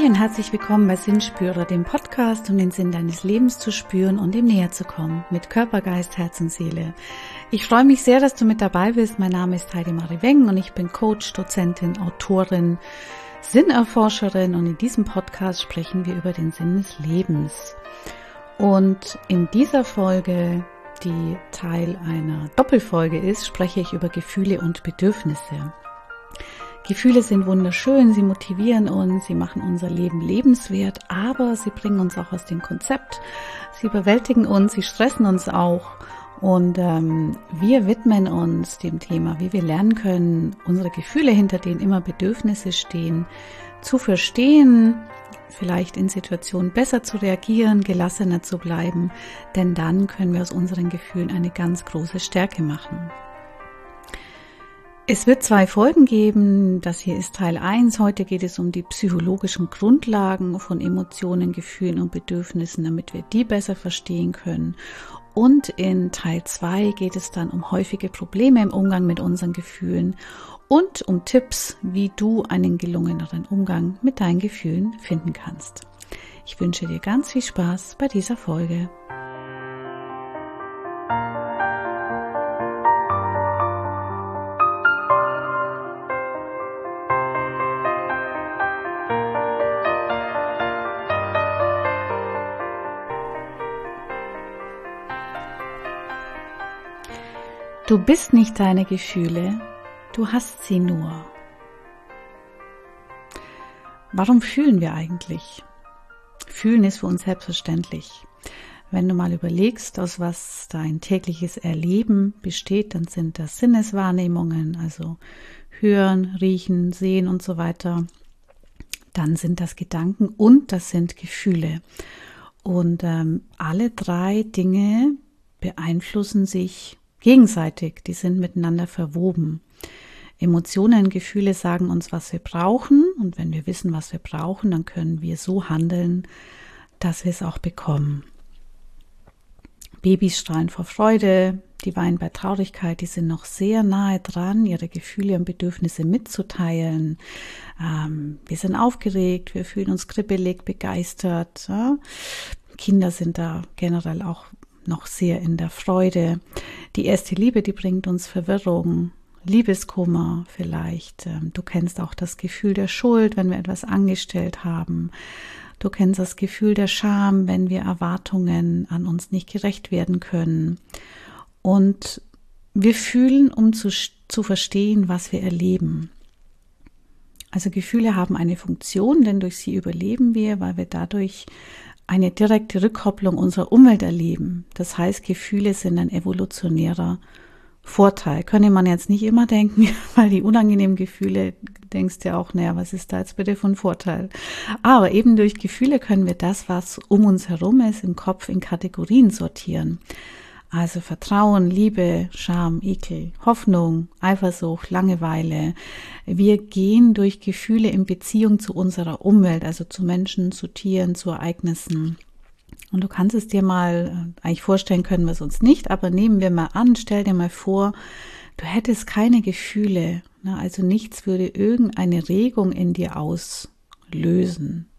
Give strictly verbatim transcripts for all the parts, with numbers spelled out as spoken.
und herzlich willkommen bei Sinnspürer, dem Podcast, um den Sinn deines Lebens zu spüren und ihm näher zu kommen, mit Körper, Geist, Herz und Seele. Ich freue mich sehr, dass du mit dabei bist. Mein Name ist Heidi Marie Weng und ich bin Coach, Dozentin, Autorin, Sinnerforscherin und in diesem Podcast sprechen wir über den Sinn des Lebens. Und in dieser Folge, die Teil einer Doppelfolge ist, spreche ich über Gefühle und Bedürfnisse. Gefühle sind wunderschön, sie motivieren uns, sie machen unser Leben lebenswert, aber sie bringen uns auch aus dem Konzept, sie überwältigen uns, sie stressen uns auch und ähm, wir widmen uns dem Thema, wie wir lernen können, unsere Gefühle, hinter denen immer Bedürfnisse stehen, zu verstehen, vielleicht in Situationen besser zu reagieren, gelassener zu bleiben, denn dann können wir aus unseren Gefühlen eine ganz große Stärke machen. Es wird zwei Folgen geben, das hier ist Teil eins, heute geht es um die psychologischen Grundlagen von Emotionen, Gefühlen und Bedürfnissen, damit wir die besser verstehen können. Und in Teil zwei geht es dann um häufige Probleme im Umgang mit unseren Gefühlen und um Tipps, wie du einen gelungeneren Umgang mit deinen Gefühlen finden kannst. Ich wünsche dir ganz viel Spaß bei dieser Folge. Du bist nicht deine Gefühle, du hast sie nur. Warum fühlen wir eigentlich? Fühlen ist für uns selbstverständlich. Wenn du mal überlegst, aus was dein tägliches Erleben besteht, dann sind das Sinneswahrnehmungen, also Hören, Riechen, Sehen und so weiter. Dann sind das Gedanken und das sind Gefühle. Und ähm, alle drei Dinge beeinflussen sich gegenseitig, die sind miteinander verwoben. Emotionen, Gefühle sagen uns, was wir brauchen, und wenn wir wissen, was wir brauchen, dann können wir so handeln, dass wir es auch bekommen. Babys strahlen vor Freude, die weinen bei Traurigkeit, die sind noch sehr nahe dran, ihre Gefühle und Bedürfnisse mitzuteilen. Ähm, wir sind aufgeregt, wir fühlen uns kribbelig, begeistert. Ja? Kinder sind da generell auch noch sehr in der Freude. Die erste Liebe, die bringt uns Verwirrung, Liebeskummer vielleicht. Du kennst auch das Gefühl der Schuld, wenn wir etwas angestellt haben. Du kennst das Gefühl der Scham, wenn wir Erwartungen an uns nicht gerecht werden können. Und wir fühlen, um zu, zu verstehen, was wir erleben. Also Gefühle haben eine Funktion, denn durch sie überleben wir, weil wir dadurch eine direkte Rückkopplung unserer Umwelt erleben. Das heißt, Gefühle sind ein evolutionärer Vorteil. Könnte man jetzt nicht immer denken, weil die unangenehmen Gefühle, denkst du ja auch, naja, was ist da jetzt bitte von Vorteil? Aber eben durch Gefühle können wir das, was um uns herum ist, im Kopf in Kategorien sortieren. Also Vertrauen, Liebe, Scham, Ekel, Hoffnung, Eifersucht, Langeweile. Wir gehen durch Gefühle in Beziehung zu unserer Umwelt, also zu Menschen, zu Tieren, zu Ereignissen. Und du kannst es dir mal, eigentlich vorstellen können wir es uns nicht, aber nehmen wir mal an, stell dir mal vor, du hättest keine Gefühle, also nichts würde irgendeine Regung in dir auslösen.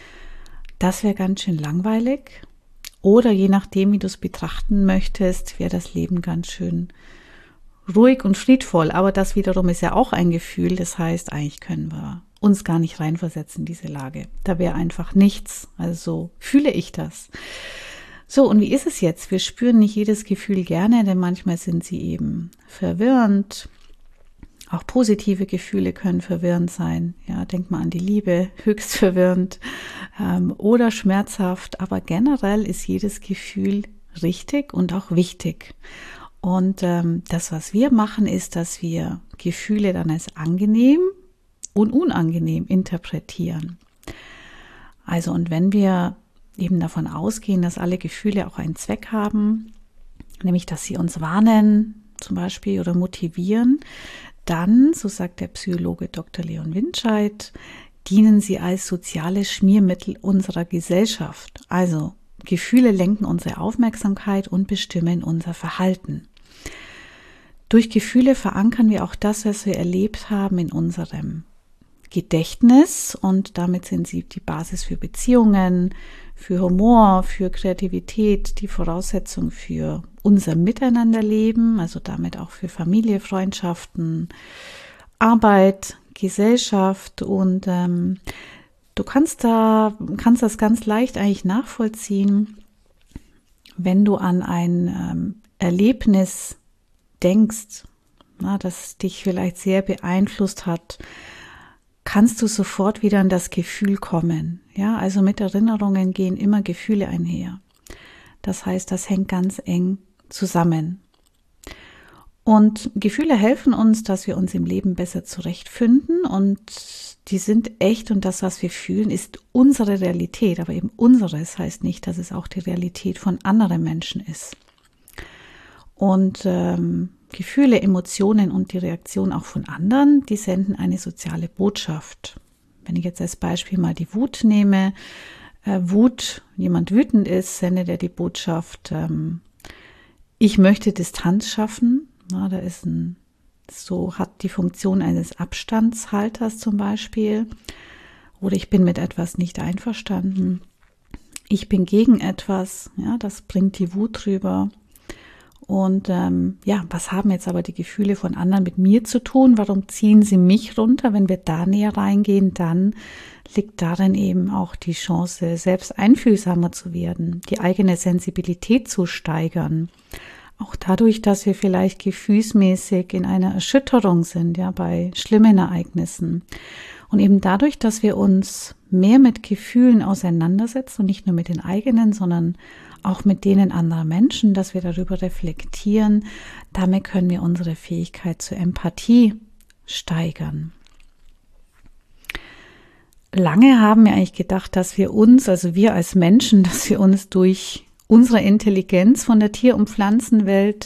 Das wäre ganz schön langweilig. Oder je nachdem, wie du es betrachten möchtest, wäre das Leben ganz schön ruhig und friedvoll. Aber das wiederum ist ja auch ein Gefühl. Das heißt, eigentlich können wir uns gar nicht reinversetzen in diese Lage. Da wäre einfach nichts. Also so fühle ich das. So, und wie ist es jetzt? Wir spüren nicht jedes Gefühl gerne, denn manchmal sind sie eben verwirrend. Auch positive Gefühle können verwirrend sein. Ja, denk mal an die Liebe, höchst verwirrend ähm, oder schmerzhaft. Aber generell ist jedes Gefühl richtig und auch wichtig. Und ähm, das, was wir machen, ist, dass wir Gefühle dann als angenehm und unangenehm interpretieren. Also, und wenn wir eben davon ausgehen, dass alle Gefühle auch einen Zweck haben, nämlich, dass sie uns warnen, zum Beispiel, oder motivieren, dann, so sagt der Psychologe Doktor Leon Winscheid, dienen sie als soziales Schmiermittel unserer Gesellschaft. Also Gefühle lenken unsere Aufmerksamkeit und bestimmen unser Verhalten. Durch Gefühle verankern wir auch das, was wir erlebt haben, in unserem Gedächtnis und damit sind sie die Basis für Beziehungen, für Humor, für Kreativität, die Voraussetzung für unser Miteinanderleben, also damit auch für Familie, Freundschaften, Arbeit, Gesellschaft und ähm, du kannst da, kannst das ganz leicht eigentlich nachvollziehen, wenn du an ein ähm, Erlebnis denkst, na, das dich vielleicht sehr beeinflusst hat, kannst du sofort wieder an das Gefühl kommen. Ja, also mit Erinnerungen gehen immer Gefühle einher. Das heißt, das hängt ganz eng zusammen. Und Gefühle helfen uns, dass wir uns im Leben besser zurechtfinden und die sind echt und das, was wir fühlen, ist unsere Realität. Aber eben unseres heißt nicht, dass es auch die Realität von anderen Menschen ist. Und ähm, Gefühle, Emotionen und die Reaktion auch von anderen, die senden eine soziale Botschaft. Wenn ich jetzt als Beispiel mal die Wut nehme, äh, Wut, jemand wütend ist, sendet er die Botschaft, ähm, ich möchte Distanz schaffen. Na, da ist ein, so hat die Funktion eines Abstandshalters zum Beispiel. Oder ich bin mit etwas nicht einverstanden. Ich bin gegen etwas, ja, das bringt die Wut rüber. Und ähm, ja, was haben jetzt aber die Gefühle von anderen mit mir zu tun? Warum ziehen sie mich runter? Wenn wir da näher reingehen, dann liegt darin eben auch die Chance, selbst einfühlsamer zu werden, die eigene Sensibilität zu steigern. Auch dadurch, dass wir vielleicht gefühlsmäßig in einer Erschütterung sind, ja, bei schlimmen Ereignissen. Und eben dadurch, dass wir uns mehr mit Gefühlen auseinandersetzen und nicht nur mit den eigenen, sondern auch mit denen anderer Menschen, dass wir darüber reflektieren, damit können wir unsere Fähigkeit zur Empathie steigern. Lange haben wir eigentlich gedacht, dass wir uns, also wir als Menschen, dass wir uns durch unsere Intelligenz von der Tier- und Pflanzenwelt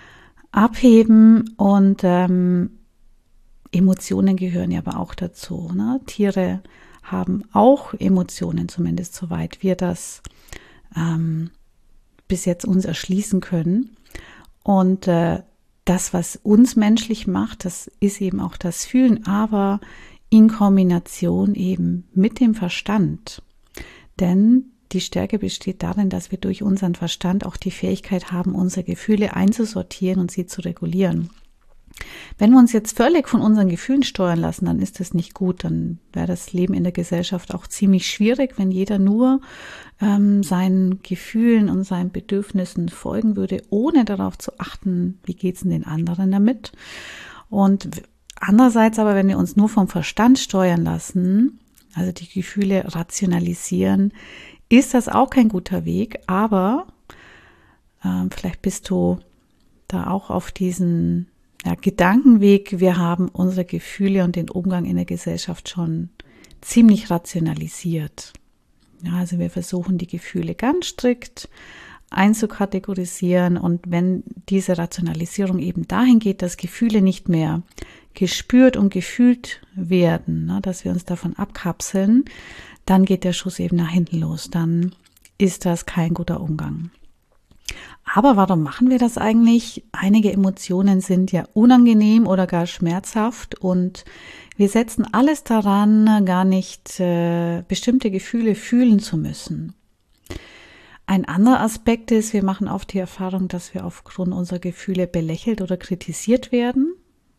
abheben und ähm, Emotionen gehören ja aber auch dazu. Ne? Tiere haben auch Emotionen, zumindest soweit wir das ähm, bis jetzt uns erschließen können. Und äh, das, was uns menschlich macht, das ist eben auch das Fühlen, aber in Kombination eben mit dem Verstand. Denn die Stärke besteht darin, dass wir durch unseren Verstand auch die Fähigkeit haben, unsere Gefühle einzusortieren und sie zu regulieren. Wenn wir uns jetzt völlig von unseren Gefühlen steuern lassen, dann ist das nicht gut. Dann wäre das Leben in der Gesellschaft auch ziemlich schwierig, wenn jeder nur ähm, seinen Gefühlen und seinen Bedürfnissen folgen würde, ohne darauf zu achten, wie geht es den anderen damit. Und andererseits aber, wenn wir uns nur vom Verstand steuern lassen, also die Gefühle rationalisieren, ist das auch kein guter Weg, aber äh, vielleicht bist du da auch auf diesen ja, Gedankenweg. Wir haben unsere Gefühle und den Umgang in der Gesellschaft schon ziemlich rationalisiert. Ja, also wir versuchen die Gefühle ganz strikt einzukategorisieren und wenn diese Rationalisierung eben dahin geht, dass Gefühle nicht mehr gespürt und gefühlt werden, ne, dass wir uns davon abkapseln, dann geht der Schuss eben nach hinten los. Dann ist das kein guter Umgang. Aber warum machen wir das eigentlich? Einige Emotionen sind ja unangenehm oder gar schmerzhaft und wir setzen alles daran, gar nicht äh, bestimmte Gefühle fühlen zu müssen. Ein anderer Aspekt ist, wir machen oft die Erfahrung, dass wir aufgrund unserer Gefühle belächelt oder kritisiert werden.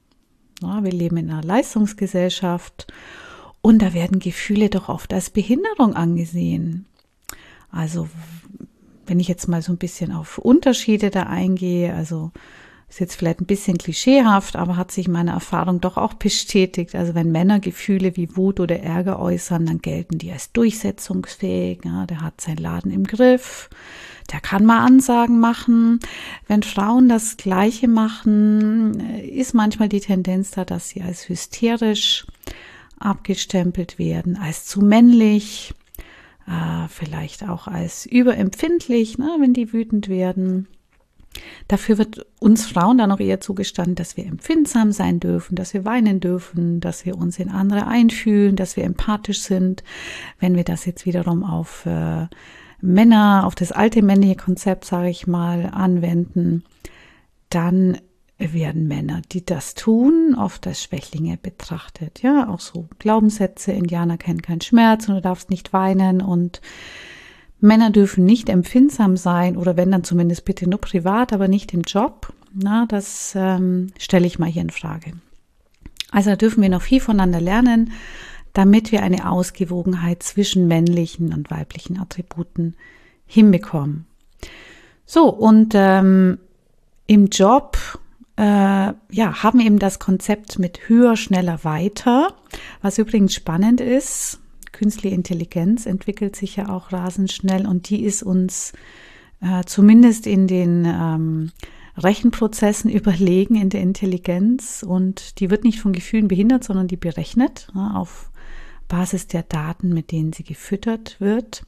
Ja, wir leben in einer Leistungsgesellschaft und da werden Gefühle doch oft als Behinderung angesehen. Also wenn ich jetzt mal so ein bisschen auf Unterschiede da eingehe, also ist jetzt vielleicht ein bisschen klischeehaft, aber hat sich meine Erfahrung doch auch bestätigt. Also wenn Männer Gefühle wie Wut oder Ärger äußern, dann gelten die als durchsetzungsfähig. Ja, der hat seinen Laden im Griff, der kann mal Ansagen machen. Wenn Frauen das Gleiche machen, ist manchmal die Tendenz da, dass sie als hysterisch abgestempelt werden, als zu männlich, äh, vielleicht auch als überempfindlich, ne, wenn die wütend werden. Dafür wird uns Frauen dann auch eher zugestanden, dass wir empfindsam sein dürfen, dass wir weinen dürfen, dass wir uns in andere einfühlen, dass wir empathisch sind. Wenn wir das jetzt wiederum auf äh, Männer, auf das alte männliche Konzept, sage ich mal, anwenden, dann werden Männer, die das tun, oft als Schwächlinge betrachtet. Ja, auch so Glaubenssätze, Indianer kennen keinen Schmerz und du darfst nicht weinen und Männer dürfen nicht empfindsam sein oder wenn, dann zumindest bitte nur privat, aber nicht im Job. Na, das ähm, stelle ich mal hier in Frage. Also da dürfen wir noch viel voneinander lernen, damit wir eine Ausgewogenheit zwischen männlichen und weiblichen Attributen hinbekommen. So, und ähm, im Job äh, ja, haben wir eben das Konzept mit höher, schneller, weiter, was übrigens spannend ist. Künstliche Intelligenz entwickelt sich ja auch rasend schnell und die ist uns äh, zumindest in den ähm, Rechenprozessen überlegen in der Intelligenz und die wird nicht von Gefühlen behindert, sondern die berechnet ja, auf Basis der Daten, mit denen sie gefüttert wird.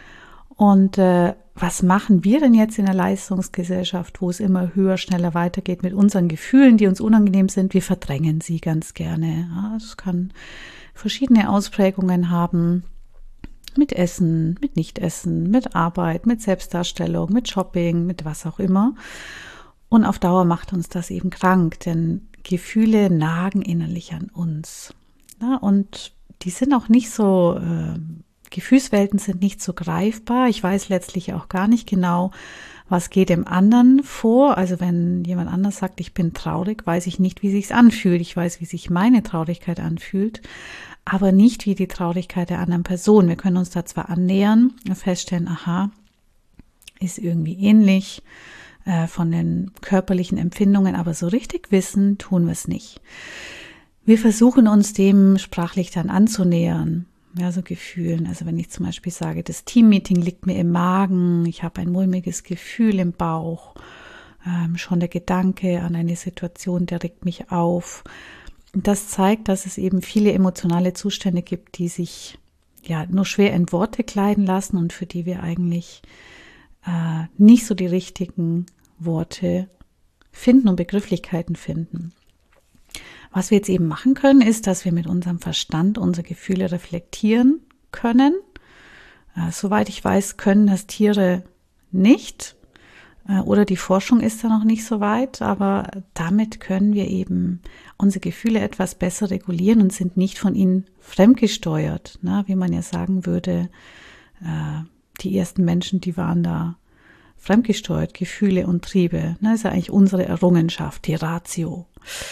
Und äh, was machen wir denn jetzt in der Leistungsgesellschaft, wo es immer höher, schneller weitergeht mit unseren Gefühlen, die uns unangenehm sind? Wir verdrängen sie ganz gerne. Ja, das kann verschiedene Ausprägungen haben, mit Essen, mit Nichtessen, mit Arbeit, mit Selbstdarstellung, mit Shopping, mit was auch immer. Und auf Dauer macht uns das eben krank, denn Gefühle nagen innerlich an uns. Ja, und die sind auch nicht so, äh, Gefühlswelten sind nicht so greifbar. Ich weiß letztlich auch gar nicht genau, was geht dem anderen vor. Also wenn jemand anders sagt, ich bin traurig, weiß ich nicht, wie sich's anfühlt. Ich weiß, wie sich meine Traurigkeit anfühlt, aber nicht wie die Traurigkeit der anderen Person. Wir können uns da zwar annähern und feststellen, aha, ist irgendwie ähnlich äh, von den körperlichen Empfindungen, aber so richtig wissen tun wir es nicht. Wir versuchen uns dem sprachlich dann anzunähern, ja, so Gefühlen. Also wenn ich zum Beispiel sage, das Teammeeting liegt mir im Magen, ich habe ein mulmiges Gefühl im Bauch, ähm, schon der Gedanke an eine Situation, der regt mich auf. Das zeigt, dass es eben viele emotionale Zustände gibt, die sich ja nur schwer in Worte kleiden lassen und für die wir eigentlich äh, nicht so die richtigen Worte finden und Begrifflichkeiten finden. Was wir jetzt eben machen können, ist, dass wir mit unserem Verstand unsere Gefühle reflektieren können. Äh, soweit ich weiß, können das Tiere nicht. Oder die Forschung ist da noch nicht so weit, aber damit können wir eben unsere Gefühle etwas besser regulieren und sind nicht von ihnen fremdgesteuert, ne? Wie man ja sagen würde, äh, die ersten Menschen, die waren da fremdgesteuert, Gefühle und Triebe. Ne? Das ist ja eigentlich unsere Errungenschaft, die Ratio.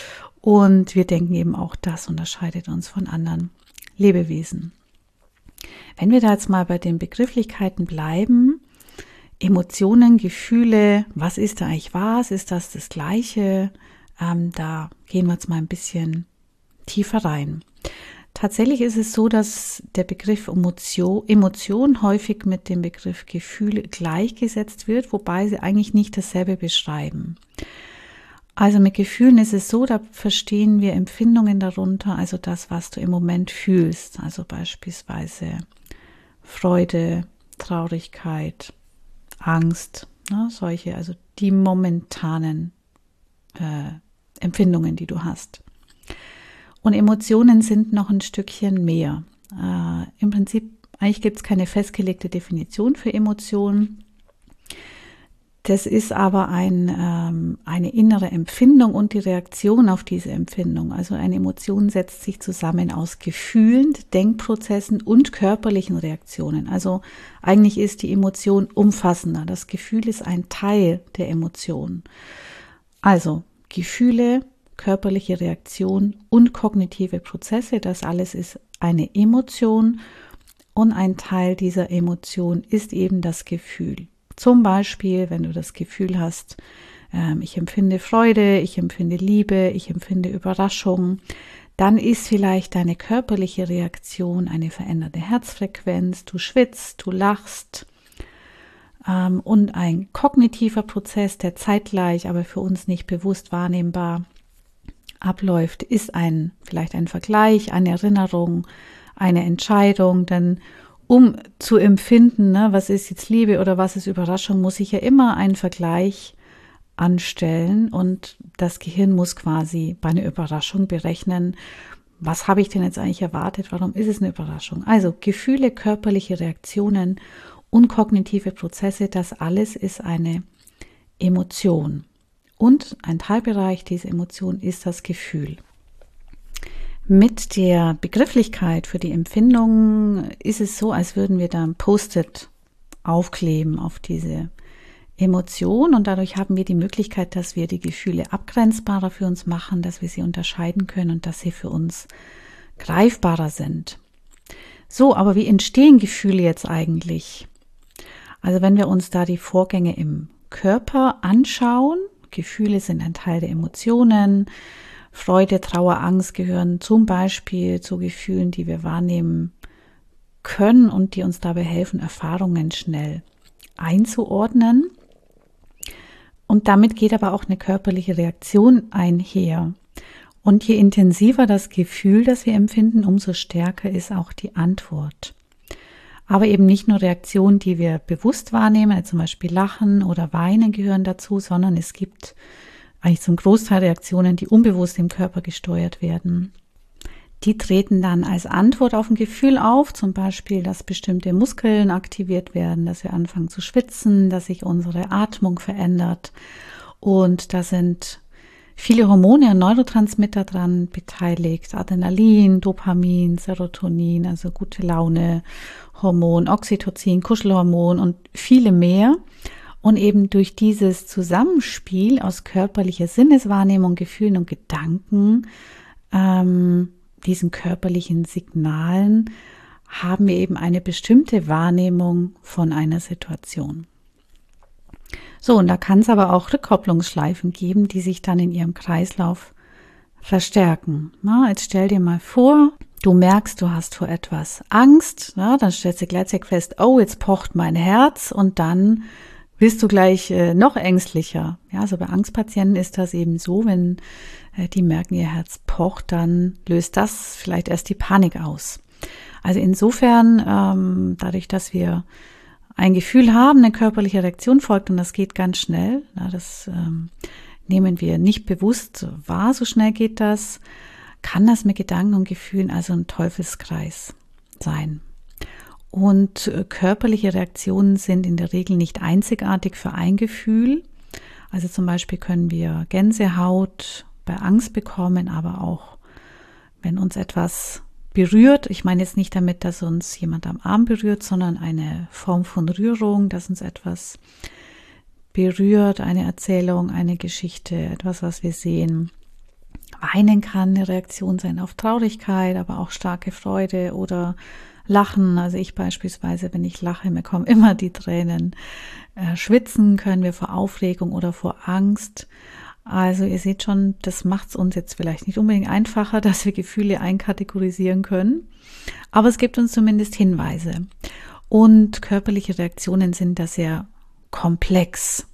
Und wir denken eben auch, das unterscheidet uns von anderen Lebewesen. Wenn wir da jetzt mal bei den Begrifflichkeiten bleiben, Emotionen, Gefühle, was ist da eigentlich was? Ist das das Gleiche? Ähm, da gehen wir jetzt mal ein bisschen tiefer rein. Tatsächlich ist es so, dass der Begriff Emotion, Emotion häufig mit dem Begriff Gefühl gleichgesetzt wird, wobei sie eigentlich nicht dasselbe beschreiben. Also mit Gefühlen ist es so, da verstehen wir Empfindungen darunter, also das, was du im Moment fühlst, also beispielsweise Freude, Traurigkeit, Angst, ne, solche, also die momentanen äh, Empfindungen, die du hast. Und Emotionen sind noch ein Stückchen mehr. Äh, im Prinzip, eigentlich gibt es keine festgelegte Definition für Emotionen. Das ist aber ein, ähm, eine innere Empfindung und die Reaktion auf diese Empfindung. Also eine Emotion setzt sich zusammen aus Gefühlen, Denkprozessen und körperlichen Reaktionen. Also eigentlich ist die Emotion umfassender. Das Gefühl ist ein Teil der Emotion. Also Gefühle, körperliche Reaktion und kognitive Prozesse, das alles ist eine Emotion und ein Teil dieser Emotion ist eben das Gefühl. Zum Beispiel, wenn du das Gefühl hast, ähm, ich empfinde Freude, ich empfinde Liebe, ich empfinde Überraschung, dann ist vielleicht deine körperliche Reaktion eine veränderte Herzfrequenz, du schwitzt, du lachst ähm, und ein kognitiver Prozess, der zeitgleich, aber für uns nicht bewusst wahrnehmbar abläuft, ist ein vielleicht ein Vergleich, eine Erinnerung, eine Entscheidung, denn um zu empfinden, ne, was ist jetzt Liebe oder was ist Überraschung, muss ich ja immer einen Vergleich anstellen und das Gehirn muss quasi bei einer Überraschung berechnen, was habe ich denn jetzt eigentlich erwartet, warum ist es eine Überraschung? Also Gefühle, körperliche Reaktionen und kognitive Prozesse, das alles ist eine Emotion. Und ein Teilbereich dieser Emotion ist das Gefühl. Mit der Begrifflichkeit für die Empfindung ist es so, als würden wir da ein Post-it aufkleben auf diese Emotion und dadurch haben wir die Möglichkeit, dass wir die Gefühle abgrenzbarer für uns machen, dass wir sie unterscheiden können und dass sie für uns greifbarer sind. So, aber wie entstehen Gefühle jetzt eigentlich? Also wenn wir uns da die Vorgänge im Körper anschauen, Gefühle sind ein Teil der Emotionen, Freude, Trauer, Angst gehören zum Beispiel zu Gefühlen, die wir wahrnehmen können und die uns dabei helfen, Erfahrungen schnell einzuordnen. Und damit geht aber auch eine körperliche Reaktion einher. Und je intensiver das Gefühl, das wir empfinden, umso stärker ist auch die Antwort. Aber eben nicht nur Reaktionen, die wir bewusst wahrnehmen, also zum Beispiel Lachen oder Weinen gehören dazu, sondern es gibt eigentlich zum Großteil Reaktionen, die unbewusst im Körper gesteuert werden. Die treten dann als Antwort auf ein Gefühl auf, zum Beispiel, dass bestimmte Muskeln aktiviert werden, dass wir anfangen zu schwitzen, dass sich unsere Atmung verändert. Und da sind viele Hormone und Neurotransmitter dran beteiligt. Adrenalin, Dopamin, Serotonin, also gute Laune, Hormon, Oxytocin, Kuschelhormon und viele mehr. Und eben durch dieses Zusammenspiel aus körperlicher Sinneswahrnehmung, Gefühlen und Gedanken, ähm, diesen körperlichen Signalen, haben wir eben eine bestimmte Wahrnehmung von einer Situation. So, und da kann es aber auch Rückkopplungsschleifen geben, die sich dann in ihrem Kreislauf verstärken. Na, jetzt stell dir mal vor, du merkst, du hast vor etwas Angst, na, dann stellst du gleichzeitig fest, oh, jetzt pocht mein Herz und dann bist du gleich äh, noch ängstlicher. Ja, also bei Angstpatienten ist das eben so, wenn äh, die merken, ihr Herz pocht, dann löst das vielleicht erst die Panik aus. Also insofern, ähm, dadurch, dass wir ein Gefühl haben, eine körperliche Reaktion folgt und das geht ganz schnell, na, das ähm, nehmen wir nicht bewusst wahr, so schnell geht das, kann das mit Gedanken und Gefühlen also ein Teufelskreis sein. Und körperliche Reaktionen sind in der Regel nicht einzigartig für ein Gefühl. Also zum Beispiel können wir Gänsehaut bei Angst bekommen, aber auch wenn uns etwas berührt. Ich meine jetzt nicht damit, dass uns jemand am Arm berührt, sondern eine Form von Rührung, dass uns etwas berührt, eine Erzählung, eine Geschichte, etwas, was wir sehen. Weinen kann eine Reaktion sein auf Traurigkeit, aber auch starke Freude oder Lachen, also ich beispielsweise, wenn ich lache, mir kommen immer die Tränen. Äh, schwitzen können wir vor Aufregung oder vor Angst. Also ihr seht schon, das macht es uns jetzt vielleicht nicht unbedingt einfacher, dass wir Gefühle einkategorisieren können. Aber es gibt uns zumindest Hinweise. Und körperliche Reaktionen sind da sehr komplex.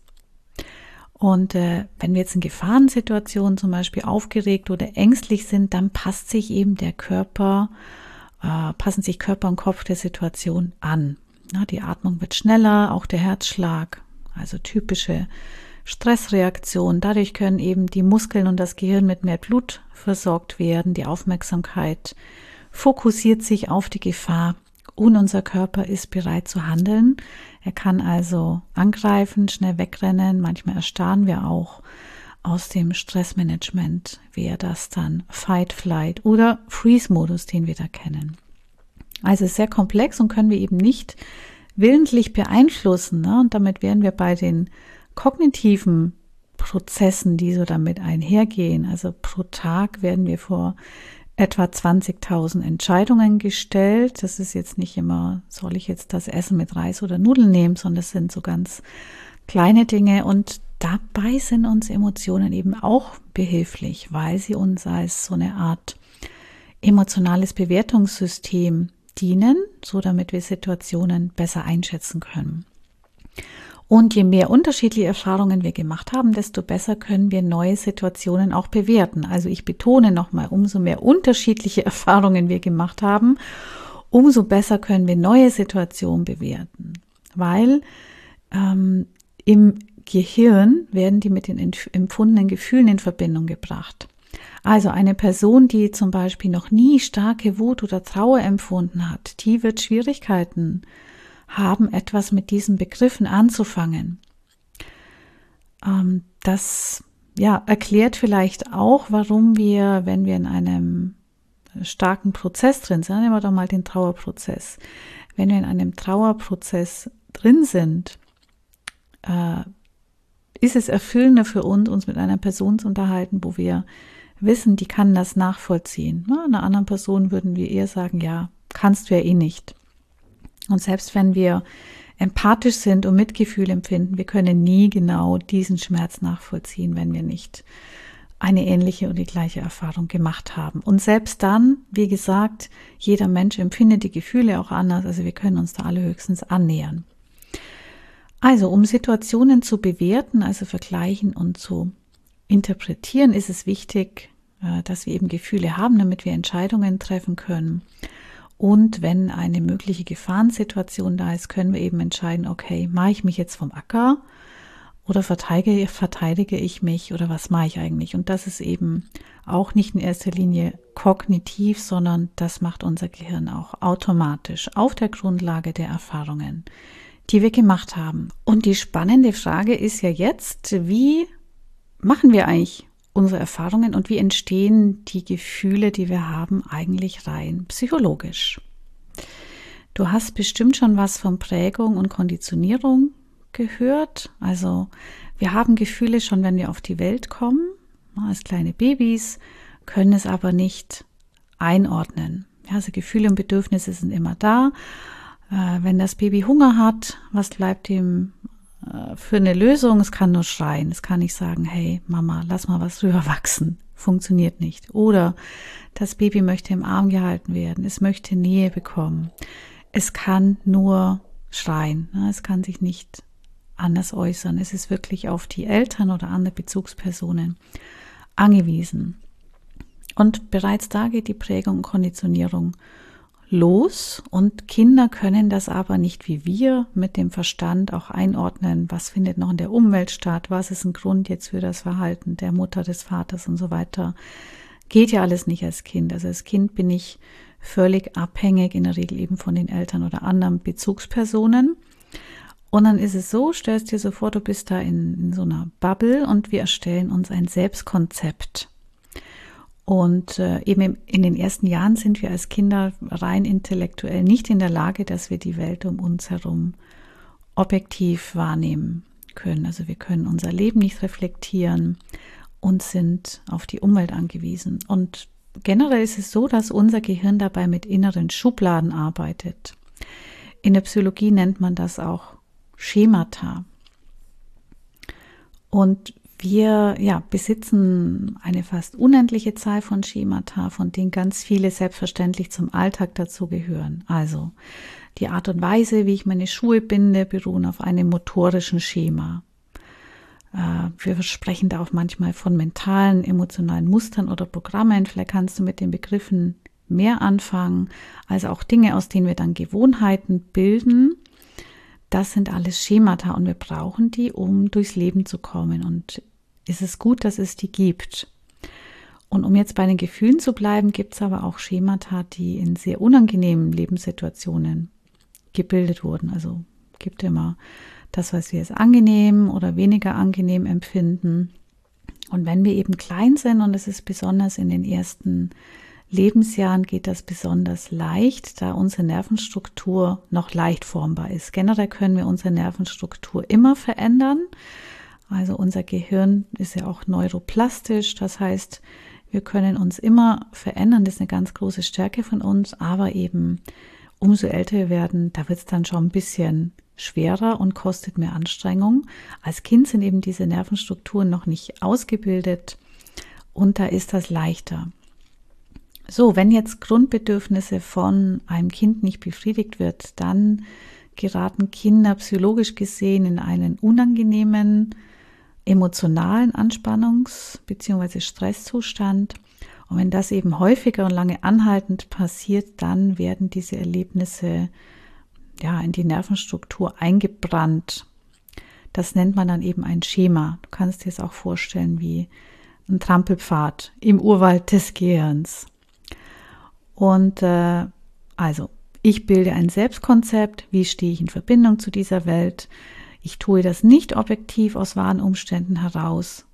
Und äh, wenn wir jetzt in Gefahrensituationen zum Beispiel aufgeregt oder ängstlich sind, dann passt sich eben der Körper Äh, passen sich Körper und Kopf der Situation an. Ja, die Atmung wird schneller, auch der Herzschlag, also typische Stressreaktion. Dadurch können eben die Muskeln und das Gehirn mit mehr Blut versorgt werden. Die Aufmerksamkeit fokussiert sich auf die Gefahr und unser Körper ist bereit zu handeln. Er kann also angreifen, schnell wegrennen. Manchmal erstarren wir auch. Aus dem Stressmanagement wäre das dann Fight, Flight oder Freeze-Modus, den wir da kennen. Also sehr komplex und können wir eben nicht willentlich beeinflussen. Ne? Und damit wären wir bei den kognitiven Prozessen, die so damit einhergehen. Also pro Tag werden wir vor etwa zwanzigtausend Entscheidungen gestellt. Das ist jetzt nicht immer, soll ich jetzt das Essen mit Reis oder Nudeln nehmen, sondern das sind so ganz kleine Dinge und dabei sind uns Emotionen eben auch behilflich, weil sie uns als so eine Art emotionales Bewertungssystem dienen, so damit wir Situationen besser einschätzen können. Und je mehr unterschiedliche Erfahrungen wir gemacht haben, desto besser können wir neue Situationen auch bewerten. Also ich betone nochmal, umso mehr unterschiedliche Erfahrungen wir gemacht haben, umso besser können wir neue Situationen bewerten, weil ähm, im Gehirn werden die mit den empfundenen Gefühlen in Verbindung gebracht. Also eine Person, die zum Beispiel noch nie starke Wut oder Trauer empfunden hat, die wird Schwierigkeiten haben, etwas mit diesen Begriffen anzufangen. Ähm, das ja, erklärt vielleicht auch, warum wir, wenn wir in einem starken Prozess drin sind, nehmen wir doch mal den Trauerprozess, wenn wir in einem Trauerprozess drin sind, äh, ist es erfüllender für uns, uns mit einer Person zu unterhalten, wo wir wissen, die kann das nachvollziehen. Na, einer anderen Person würden wir eher sagen, ja, kannst du ja eh nicht. Und selbst wenn wir empathisch sind und Mitgefühl empfinden, wir können nie genau diesen Schmerz nachvollziehen, wenn wir nicht eine ähnliche oder die gleiche Erfahrung gemacht haben. Und selbst dann, wie gesagt, jeder Mensch empfindet die Gefühle auch anders, also wir können uns da alle höchstens annähern. Also, um Situationen zu bewerten, also vergleichen und zu interpretieren, ist es wichtig, dass wir eben Gefühle haben, damit wir Entscheidungen treffen können. Und wenn eine mögliche Gefahrensituation da ist, können wir eben entscheiden, okay, mache ich mich jetzt vom Acker oder verteidige, verteidige ich mich oder was mache ich eigentlich? Und das ist eben auch nicht in erster Linie kognitiv, sondern das macht unser Gehirn auch automatisch auf der Grundlage der Erfahrungen, die wir gemacht haben. Und die spannende Frage ist ja jetzt, wie machen wir eigentlich unsere Erfahrungen und wie entstehen die Gefühle, die wir haben, eigentlich rein psychologisch? Du hast bestimmt schon was von Prägung und Konditionierung gehört. Also wir haben Gefühle schon, wenn wir auf die Welt kommen, als kleine Babys, können es aber nicht einordnen. Ja, also Gefühle und Bedürfnisse sind immer da. Äh, wenn das Baby Hunger hat, was bleibt ihm äh, für eine Lösung? Es kann nur schreien. Es kann nicht sagen, hey Mama, lass mal was drüber wachsen. Funktioniert nicht. Oder das Baby möchte im Arm gehalten werden. Es möchte Nähe bekommen. Es kann nur schreien. Ne? Es kann sich nicht anders äußern. Es ist wirklich auf die Eltern oder andere Bezugspersonen angewiesen. Und bereits da geht die Prägung und Konditionierung los und Kinder können das aber nicht wie wir mit dem Verstand auch einordnen, was findet noch in der Umwelt statt, was ist ein Grund jetzt für das Verhalten der Mutter, des Vaters und so weiter. Geht ja alles nicht als Kind. Also als Kind bin ich völlig abhängig, in der Regel eben von den Eltern oder anderen Bezugspersonen. Und dann ist es so, stellst dir so vor, du bist da in, in so einer Bubble und wir erstellen uns ein Selbstkonzept. Und äh, eben in den ersten Jahren sind wir als Kinder rein intellektuell nicht in der Lage, dass wir die Welt um uns herum objektiv wahrnehmen können. Also wir können unser Leben nicht reflektieren und sind auf die Umwelt angewiesen. Und generell ist es so, dass unser Gehirn dabei mit inneren Schubladen arbeitet. In der Psychologie nennt man das auch Schemata. Und wir ja, besitzen eine fast unendliche Zahl von Schemata, von denen ganz viele selbstverständlich zum Alltag dazugehören. Also die Art und Weise, wie ich meine Schuhe binde, beruhen auf einem motorischen Schema. Äh, wir sprechen da auch manchmal von mentalen, emotionalen Mustern oder Programmen. Vielleicht kannst du mit den Begriffen mehr anfangen. Also auch Dinge, aus denen wir dann Gewohnheiten bilden. Das sind alles Schemata und wir brauchen die, um durchs Leben zu kommen. Und ist es gut, dass es die gibt. Und um jetzt bei den Gefühlen zu bleiben, gibt es aber auch Schemata, die in sehr unangenehmen Lebenssituationen gebildet wurden. Also gibt immer das, was wir als angenehm oder weniger angenehm empfinden. Und wenn wir eben klein sind, und es ist besonders in den ersten Lebensjahren, geht das besonders leicht, da unsere Nervenstruktur noch leicht formbar ist. Generell können wir unsere Nervenstruktur immer verändern. Also unser Gehirn ist ja auch neuroplastisch, das heißt, wir können uns immer verändern, das ist eine ganz große Stärke von uns, aber eben umso älter wir werden, da wird es dann schon ein bisschen schwerer und kostet mehr Anstrengung. Als Kind sind eben diese Nervenstrukturen noch nicht ausgebildet und da ist das leichter. So, wenn jetzt Grundbedürfnisse von einem Kind nicht befriedigt wird, dann geraten Kinder psychologisch gesehen in einen unangenehmen emotionalen Anspannungs- bzw. Stresszustand. Und wenn das eben häufiger und lange anhaltend passiert, dann werden diese Erlebnisse ja in die Nervenstruktur eingebrannt. Das nennt man dann eben ein Schema. Du kannst dir es auch vorstellen wie ein Trampelpfad im Urwald des Gehirns. Und äh, also, ich bilde ein Selbstkonzept, wie stehe ich in Verbindung zu dieser Welt. Ich tue das nicht objektiv aus wahren Umständen heraus,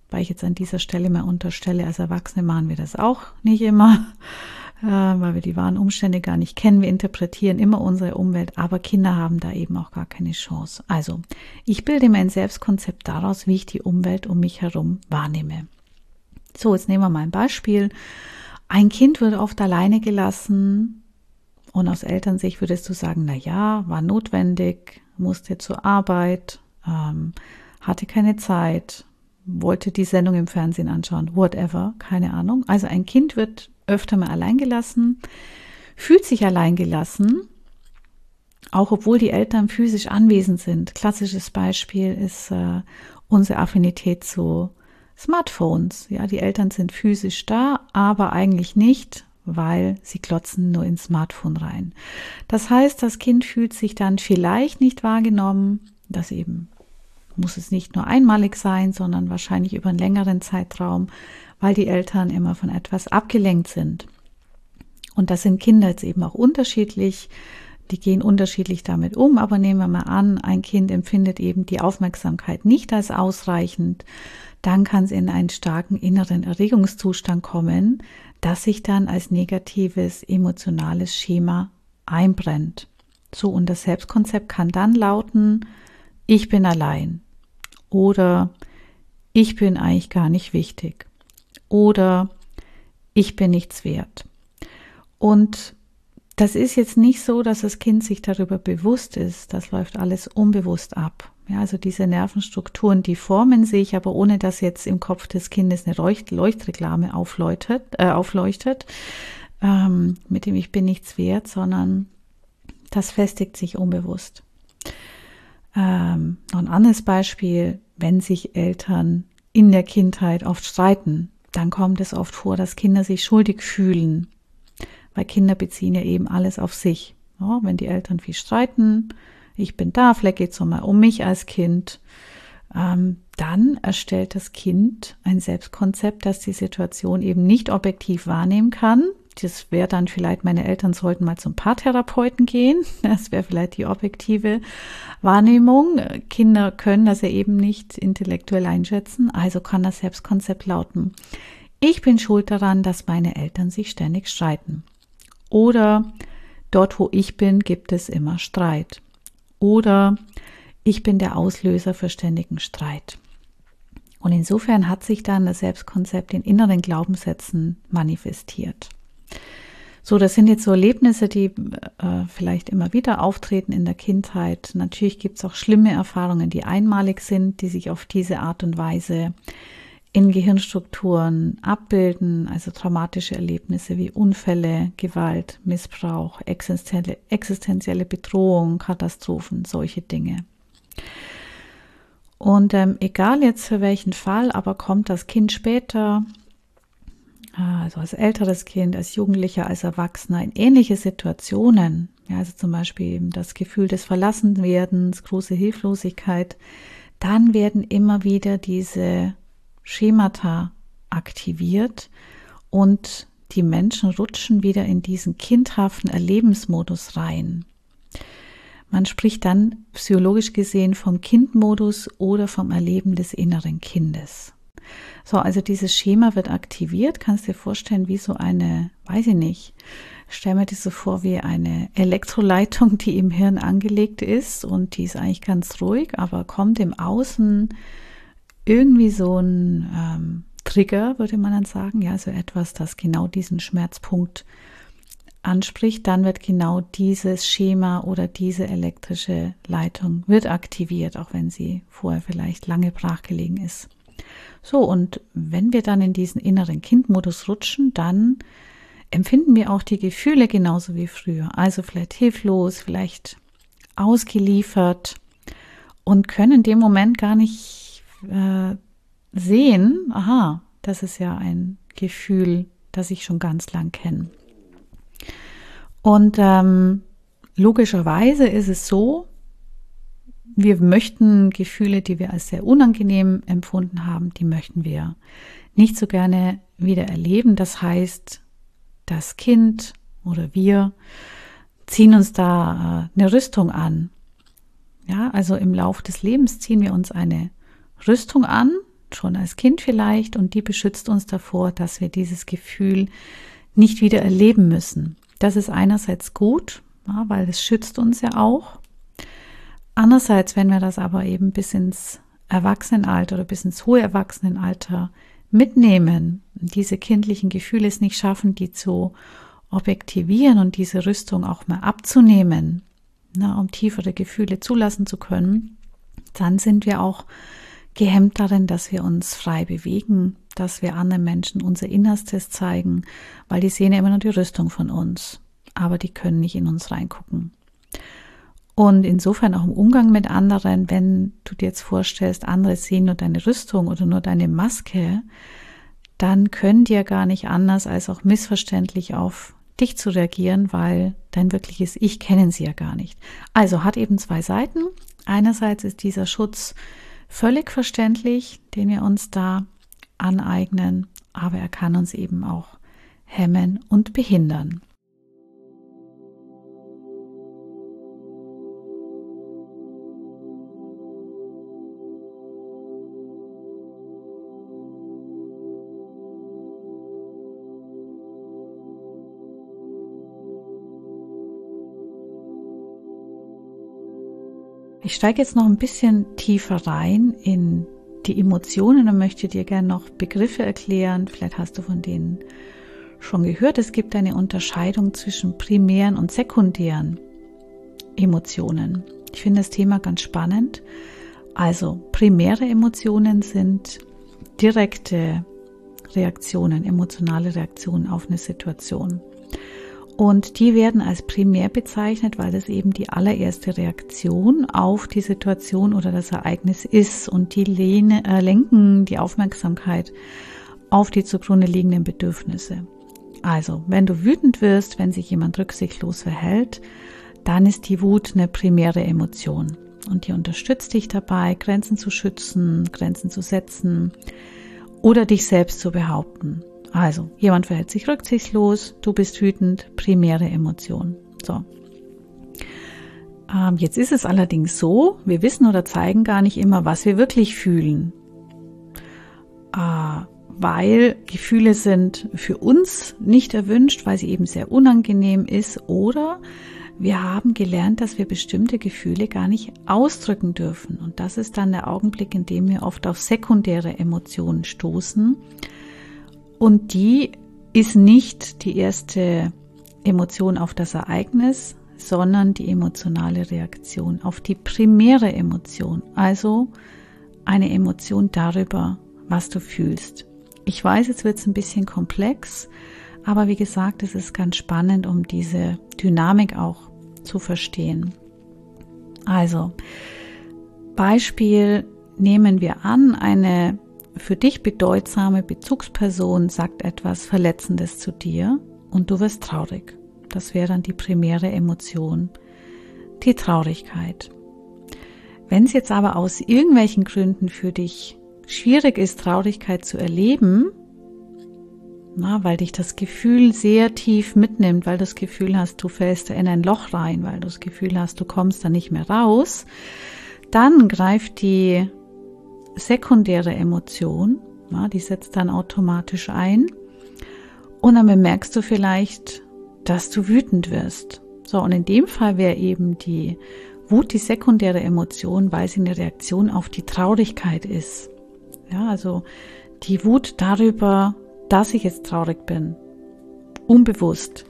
weil ich jetzt an dieser Stelle mal unterstelle, als Erwachsene machen wir das auch nicht immer, äh, weil wir die wahren Umstände gar nicht kennen. Wir interpretieren immer unsere Umwelt, aber Kinder haben da eben auch gar keine Chance. Also, ich bilde mein Selbstkonzept daraus, wie ich die Umwelt um mich herum wahrnehme. So, jetzt nehmen wir mal ein Beispiel. Ein Kind wird oft alleine gelassen und aus Elternsicht würdest du sagen, na ja, war notwendig, musste zur Arbeit, ähm, hatte keine Zeit, wollte die Sendung im Fernsehen anschauen, whatever, keine Ahnung. Also ein Kind wird öfter mal allein gelassen, fühlt sich allein gelassen, auch obwohl die Eltern physisch anwesend sind. Klassisches Beispiel ist äh, unsere Affinität zu Smartphones. Ja, die Eltern sind physisch da, aber eigentlich nicht, weil sie glotzen nur ins Smartphone rein. Das heißt, das Kind fühlt sich dann vielleicht nicht wahrgenommen, das eben muss es nicht nur einmalig sein, sondern wahrscheinlich über einen längeren Zeitraum, weil die Eltern immer von etwas abgelenkt sind. Und das sind Kinder jetzt eben auch unterschiedlich, die gehen unterschiedlich damit um, aber nehmen wir mal an, ein Kind empfindet eben die Aufmerksamkeit nicht als ausreichend, dann kann es in einen starken inneren Erregungszustand kommen, das sich dann als negatives emotionales Schema einbrennt. So, und das Selbstkonzept kann dann lauten, ich bin allein oder ich bin eigentlich gar nicht wichtig oder ich bin nichts wert. Und das ist jetzt nicht so, dass das Kind sich darüber bewusst ist, das läuft alles unbewusst ab. Ja, also diese Nervenstrukturen, die formen sich, aber ohne dass jetzt im Kopf des Kindes eine Leucht- Leuchtreklame aufleuchtet, äh, aufleuchtet ähm, mit dem ich bin nichts wert, sondern das festigt sich unbewusst. Ähm, noch ein anderes Beispiel, wenn sich Eltern in der Kindheit oft streiten, dann kommt es oft vor, dass Kinder sich schuldig fühlen, weil Kinder beziehen ja eben alles auf sich. Ja, wenn die Eltern viel streiten, ich bin da, vielleicht geht es mal um mich als Kind, ähm, dann erstellt das Kind ein Selbstkonzept, das die Situation eben nicht objektiv wahrnehmen kann. Das wäre dann vielleicht, meine Eltern sollten mal zum Paartherapeuten gehen. Das wäre vielleicht die objektive Wahrnehmung. Kinder können das ja eben nicht intellektuell einschätzen, also kann das Selbstkonzept lauten: Ich bin schuld daran, dass meine Eltern sich ständig streiten. Oder dort, wo ich bin, gibt es immer Streit. Oder ich bin der Auslöser für ständigen Streit. Und insofern hat sich dann das Selbstkonzept in inneren Glaubenssätzen manifestiert. So, das sind jetzt so Erlebnisse, die äh, vielleicht immer wieder auftreten in der Kindheit. Natürlich gibt es auch schlimme Erfahrungen, die einmalig sind, die sich auf diese Art und Weise in Gehirnstrukturen abbilden, also traumatische Erlebnisse wie Unfälle, Gewalt, Missbrauch, existenzielle, existenzielle Bedrohung, Katastrophen, solche Dinge. Und ähm, egal jetzt für welchen Fall, aber kommt das Kind später, also als älteres Kind, als Jugendlicher, als Erwachsener in ähnliche Situationen, ja, also zum Beispiel eben das Gefühl des Verlassenwerdens, große Hilflosigkeit, dann werden immer wieder diese Schemata aktiviert und die Menschen rutschen wieder in diesen kindhaften Erlebensmodus rein. Man spricht dann psychologisch gesehen vom Kindmodus oder vom Erleben des inneren Kindes. So, also dieses Schema wird aktiviert, kannst dir vorstellen, wie so eine, weiß ich nicht, stell mir das so vor wie eine Elektroleitung, die im Hirn angelegt ist und die ist eigentlich ganz ruhig, aber kommt im Außen irgendwie so ein ähm, Trigger, würde man dann sagen, ja, so etwas, das genau diesen Schmerzpunkt anspricht, dann wird genau dieses Schema oder diese elektrische Leitung wird aktiviert, auch wenn sie vorher vielleicht lange brachgelegen ist. So, und wenn wir dann in diesen inneren Kindmodus rutschen, dann empfinden wir auch die Gefühle genauso wie früher. Also vielleicht hilflos, vielleicht ausgeliefert und können in dem Moment gar nicht äh, sehen, aha, das ist ja ein Gefühl, das ich schon ganz lang kenne. Und ähm, logischerweise ist es so, wir möchten Gefühle, die wir als sehr unangenehm empfunden haben, die möchten wir nicht so gerne wieder erleben. Das heißt, das Kind oder wir ziehen uns da äh, eine Rüstung an. Ja, also im Lauf des Lebens ziehen wir uns eine Rüstung an, schon als Kind vielleicht, und die beschützt uns davor, dass wir dieses Gefühl nicht wieder erleben müssen. Das ist einerseits gut, ja, weil es schützt uns ja auch. Andererseits, wenn wir das aber eben bis ins Erwachsenenalter oder bis ins hohe Erwachsenenalter mitnehmen, diese kindlichen Gefühle es nicht schaffen, die zu objektivieren und diese Rüstung auch mal abzunehmen, na, um tiefere Gefühle zulassen zu können, dann sind wir auch gehemmt darin, dass wir uns frei bewegen, dass wir anderen Menschen unser Innerstes zeigen, weil die sehen ja immer nur die Rüstung von uns, aber die können nicht in uns reingucken. Und insofern auch im Umgang mit anderen, wenn du dir jetzt vorstellst, andere sehen nur deine Rüstung oder nur deine Maske, dann können die ja gar nicht anders, als auch missverständlich auf dich zu reagieren, weil dein wirkliches Ich kennen sie ja gar nicht. Also hat eben zwei Seiten. Einerseits ist dieser Schutz völlig verständlich, den wir uns da aneignen, aber er kann uns eben auch hemmen und behindern. Ich steige jetzt noch ein bisschen tiefer rein in die Emotionen und möchte dir gerne noch Begriffe erklären. Vielleicht hast du von denen schon gehört. Es gibt eine Unterscheidung zwischen primären und sekundären Emotionen. Ich finde das Thema ganz spannend. Also primäre Emotionen sind direkte Reaktionen, emotionale Reaktionen auf eine Situation. Und die werden als primär bezeichnet, weil das eben die allererste Reaktion auf die Situation oder das Ereignis ist. Und die lehne, äh, lenken die Aufmerksamkeit auf die zugrunde liegenden Bedürfnisse. Also, wenn du wütend wirst, wenn sich jemand rücksichtslos verhält, dann ist die Wut eine primäre Emotion. Und die unterstützt dich dabei, Grenzen zu schützen, Grenzen zu setzen oder dich selbst zu behaupten. Also, jemand verhält sich rücksichtslos, du bist wütend, primäre Emotion. So. Ähm, jetzt ist es allerdings so, wir wissen oder zeigen gar nicht immer, was wir wirklich fühlen. Äh, weil Gefühle sind für uns nicht erwünscht, weil sie eben sehr unangenehm ist, oder wir haben gelernt, dass wir bestimmte Gefühle gar nicht ausdrücken dürfen. Und das ist dann der Augenblick, in dem wir oft auf sekundäre Emotionen stoßen. Und die ist nicht die erste Emotion auf das Ereignis, sondern die emotionale Reaktion auf die primäre Emotion. Also eine Emotion darüber, was du fühlst. Ich weiß, jetzt wird es ein bisschen komplex, aber wie gesagt, es ist ganz spannend, um diese Dynamik auch zu verstehen. Also, Beispiel nehmen wir an, eine für dich bedeutsame Bezugsperson sagt etwas Verletzendes zu dir und du wirst traurig. Das wäre dann die primäre Emotion, die Traurigkeit. Wenn es jetzt aber aus irgendwelchen Gründen für dich schwierig ist, Traurigkeit zu erleben, na, weil dich das Gefühl sehr tief mitnimmt, weil du das Gefühl hast, du fällst in ein Loch rein, weil du das Gefühl hast, du kommst da nicht mehr raus, dann greift die sekundäre Emotion, ja, die setzt dann automatisch ein und dann bemerkst du vielleicht, dass du wütend wirst. So, und in dem Fall wäre eben die Wut die sekundäre Emotion, weil sie eine Reaktion auf die Traurigkeit ist. Ja, also die Wut darüber, dass ich jetzt traurig bin, unbewusst.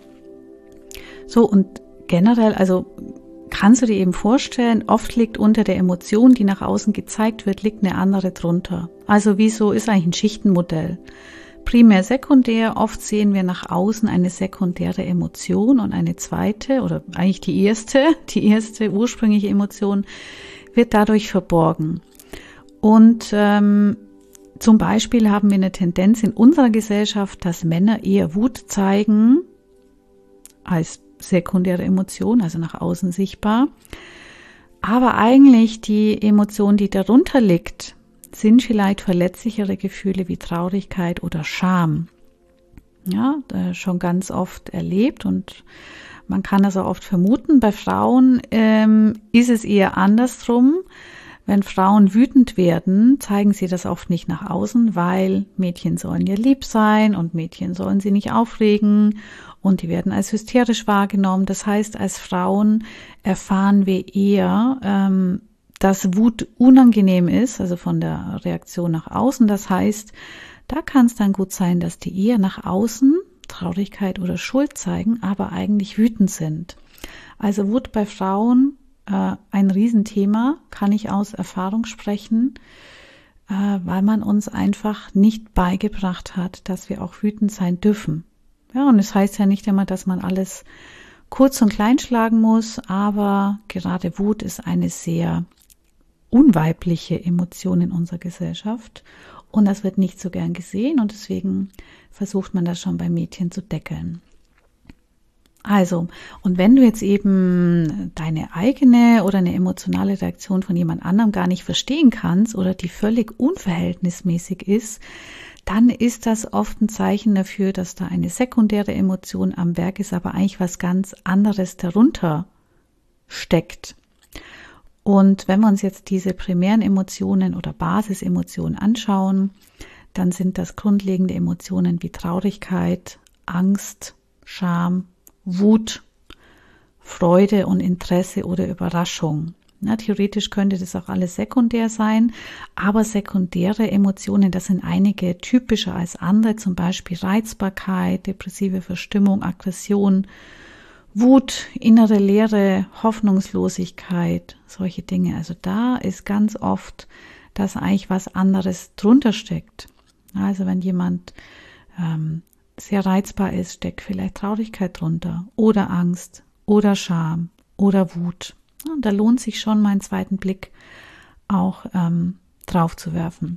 So, und generell, also kannst du dir eben vorstellen, oft liegt unter der Emotion, die nach außen gezeigt wird, liegt eine andere drunter. Also wieso ist eigentlich ein Schichtenmodell? Primär, sekundär, oft sehen wir nach außen eine sekundäre Emotion und eine zweite oder eigentlich die erste, die erste ursprüngliche Emotion wird dadurch verborgen. Und ähm, zum Beispiel haben wir eine Tendenz in unserer Gesellschaft, dass Männer eher Wut zeigen als sekundäre Emotion, also nach außen sichtbar. Aber eigentlich die Emotion, die darunter liegt, sind vielleicht verletzlichere Gefühle wie Traurigkeit oder Scham. Ja, schon ganz oft erlebt und man kann das auch oft vermuten. Bei Frauen ähm, ist es eher andersrum. Wenn Frauen wütend werden, zeigen sie das oft nicht nach außen, weil Mädchen sollen ja lieb sein und Mädchen sollen sie nicht aufregen und die werden als hysterisch wahrgenommen. Das heißt, als Frauen erfahren wir eher, ähm, dass Wut unangenehm ist, also von der Reaktion nach außen. Das heißt, da kann es dann gut sein, dass die eher nach außen Traurigkeit oder Schuld zeigen, aber eigentlich wütend sind. Also Wut bei Frauen ein Riesenthema, kann ich aus Erfahrung sprechen, weil man uns einfach nicht beigebracht hat, dass wir auch wütend sein dürfen. Ja, und es heißt ja nicht immer, dass man alles kurz und klein schlagen muss, aber gerade Wut ist eine sehr unweibliche Emotion in unserer Gesellschaft und das wird nicht so gern gesehen und deswegen versucht man das schon bei Mädchen zu deckeln. Also, und wenn du jetzt eben deine eigene oder eine emotionale Reaktion von jemand anderem gar nicht verstehen kannst oder die völlig unverhältnismäßig ist, dann ist das oft ein Zeichen dafür, dass da eine sekundäre Emotion am Werk ist, aber eigentlich was ganz anderes darunter steckt. Und wenn wir uns jetzt diese primären Emotionen oder Basisemotionen anschauen, dann sind das grundlegende Emotionen wie Traurigkeit, Angst, Scham, Wut, Freude und Interesse oder Überraschung. Ja, theoretisch könnte das auch alles sekundär sein, aber sekundäre Emotionen, das sind einige typischer als andere, zum Beispiel Reizbarkeit, depressive Verstimmung, Aggression, Wut, innere Leere, Hoffnungslosigkeit, solche Dinge. Also da ist ganz oft, dass eigentlich was anderes drunter steckt. Also wenn jemand ähm, sehr reizbar ist, steckt vielleicht Traurigkeit drunter oder Angst oder Scham oder Wut. Und da lohnt sich schon mal einen zweiten Blick auch ähm, drauf zu werfen.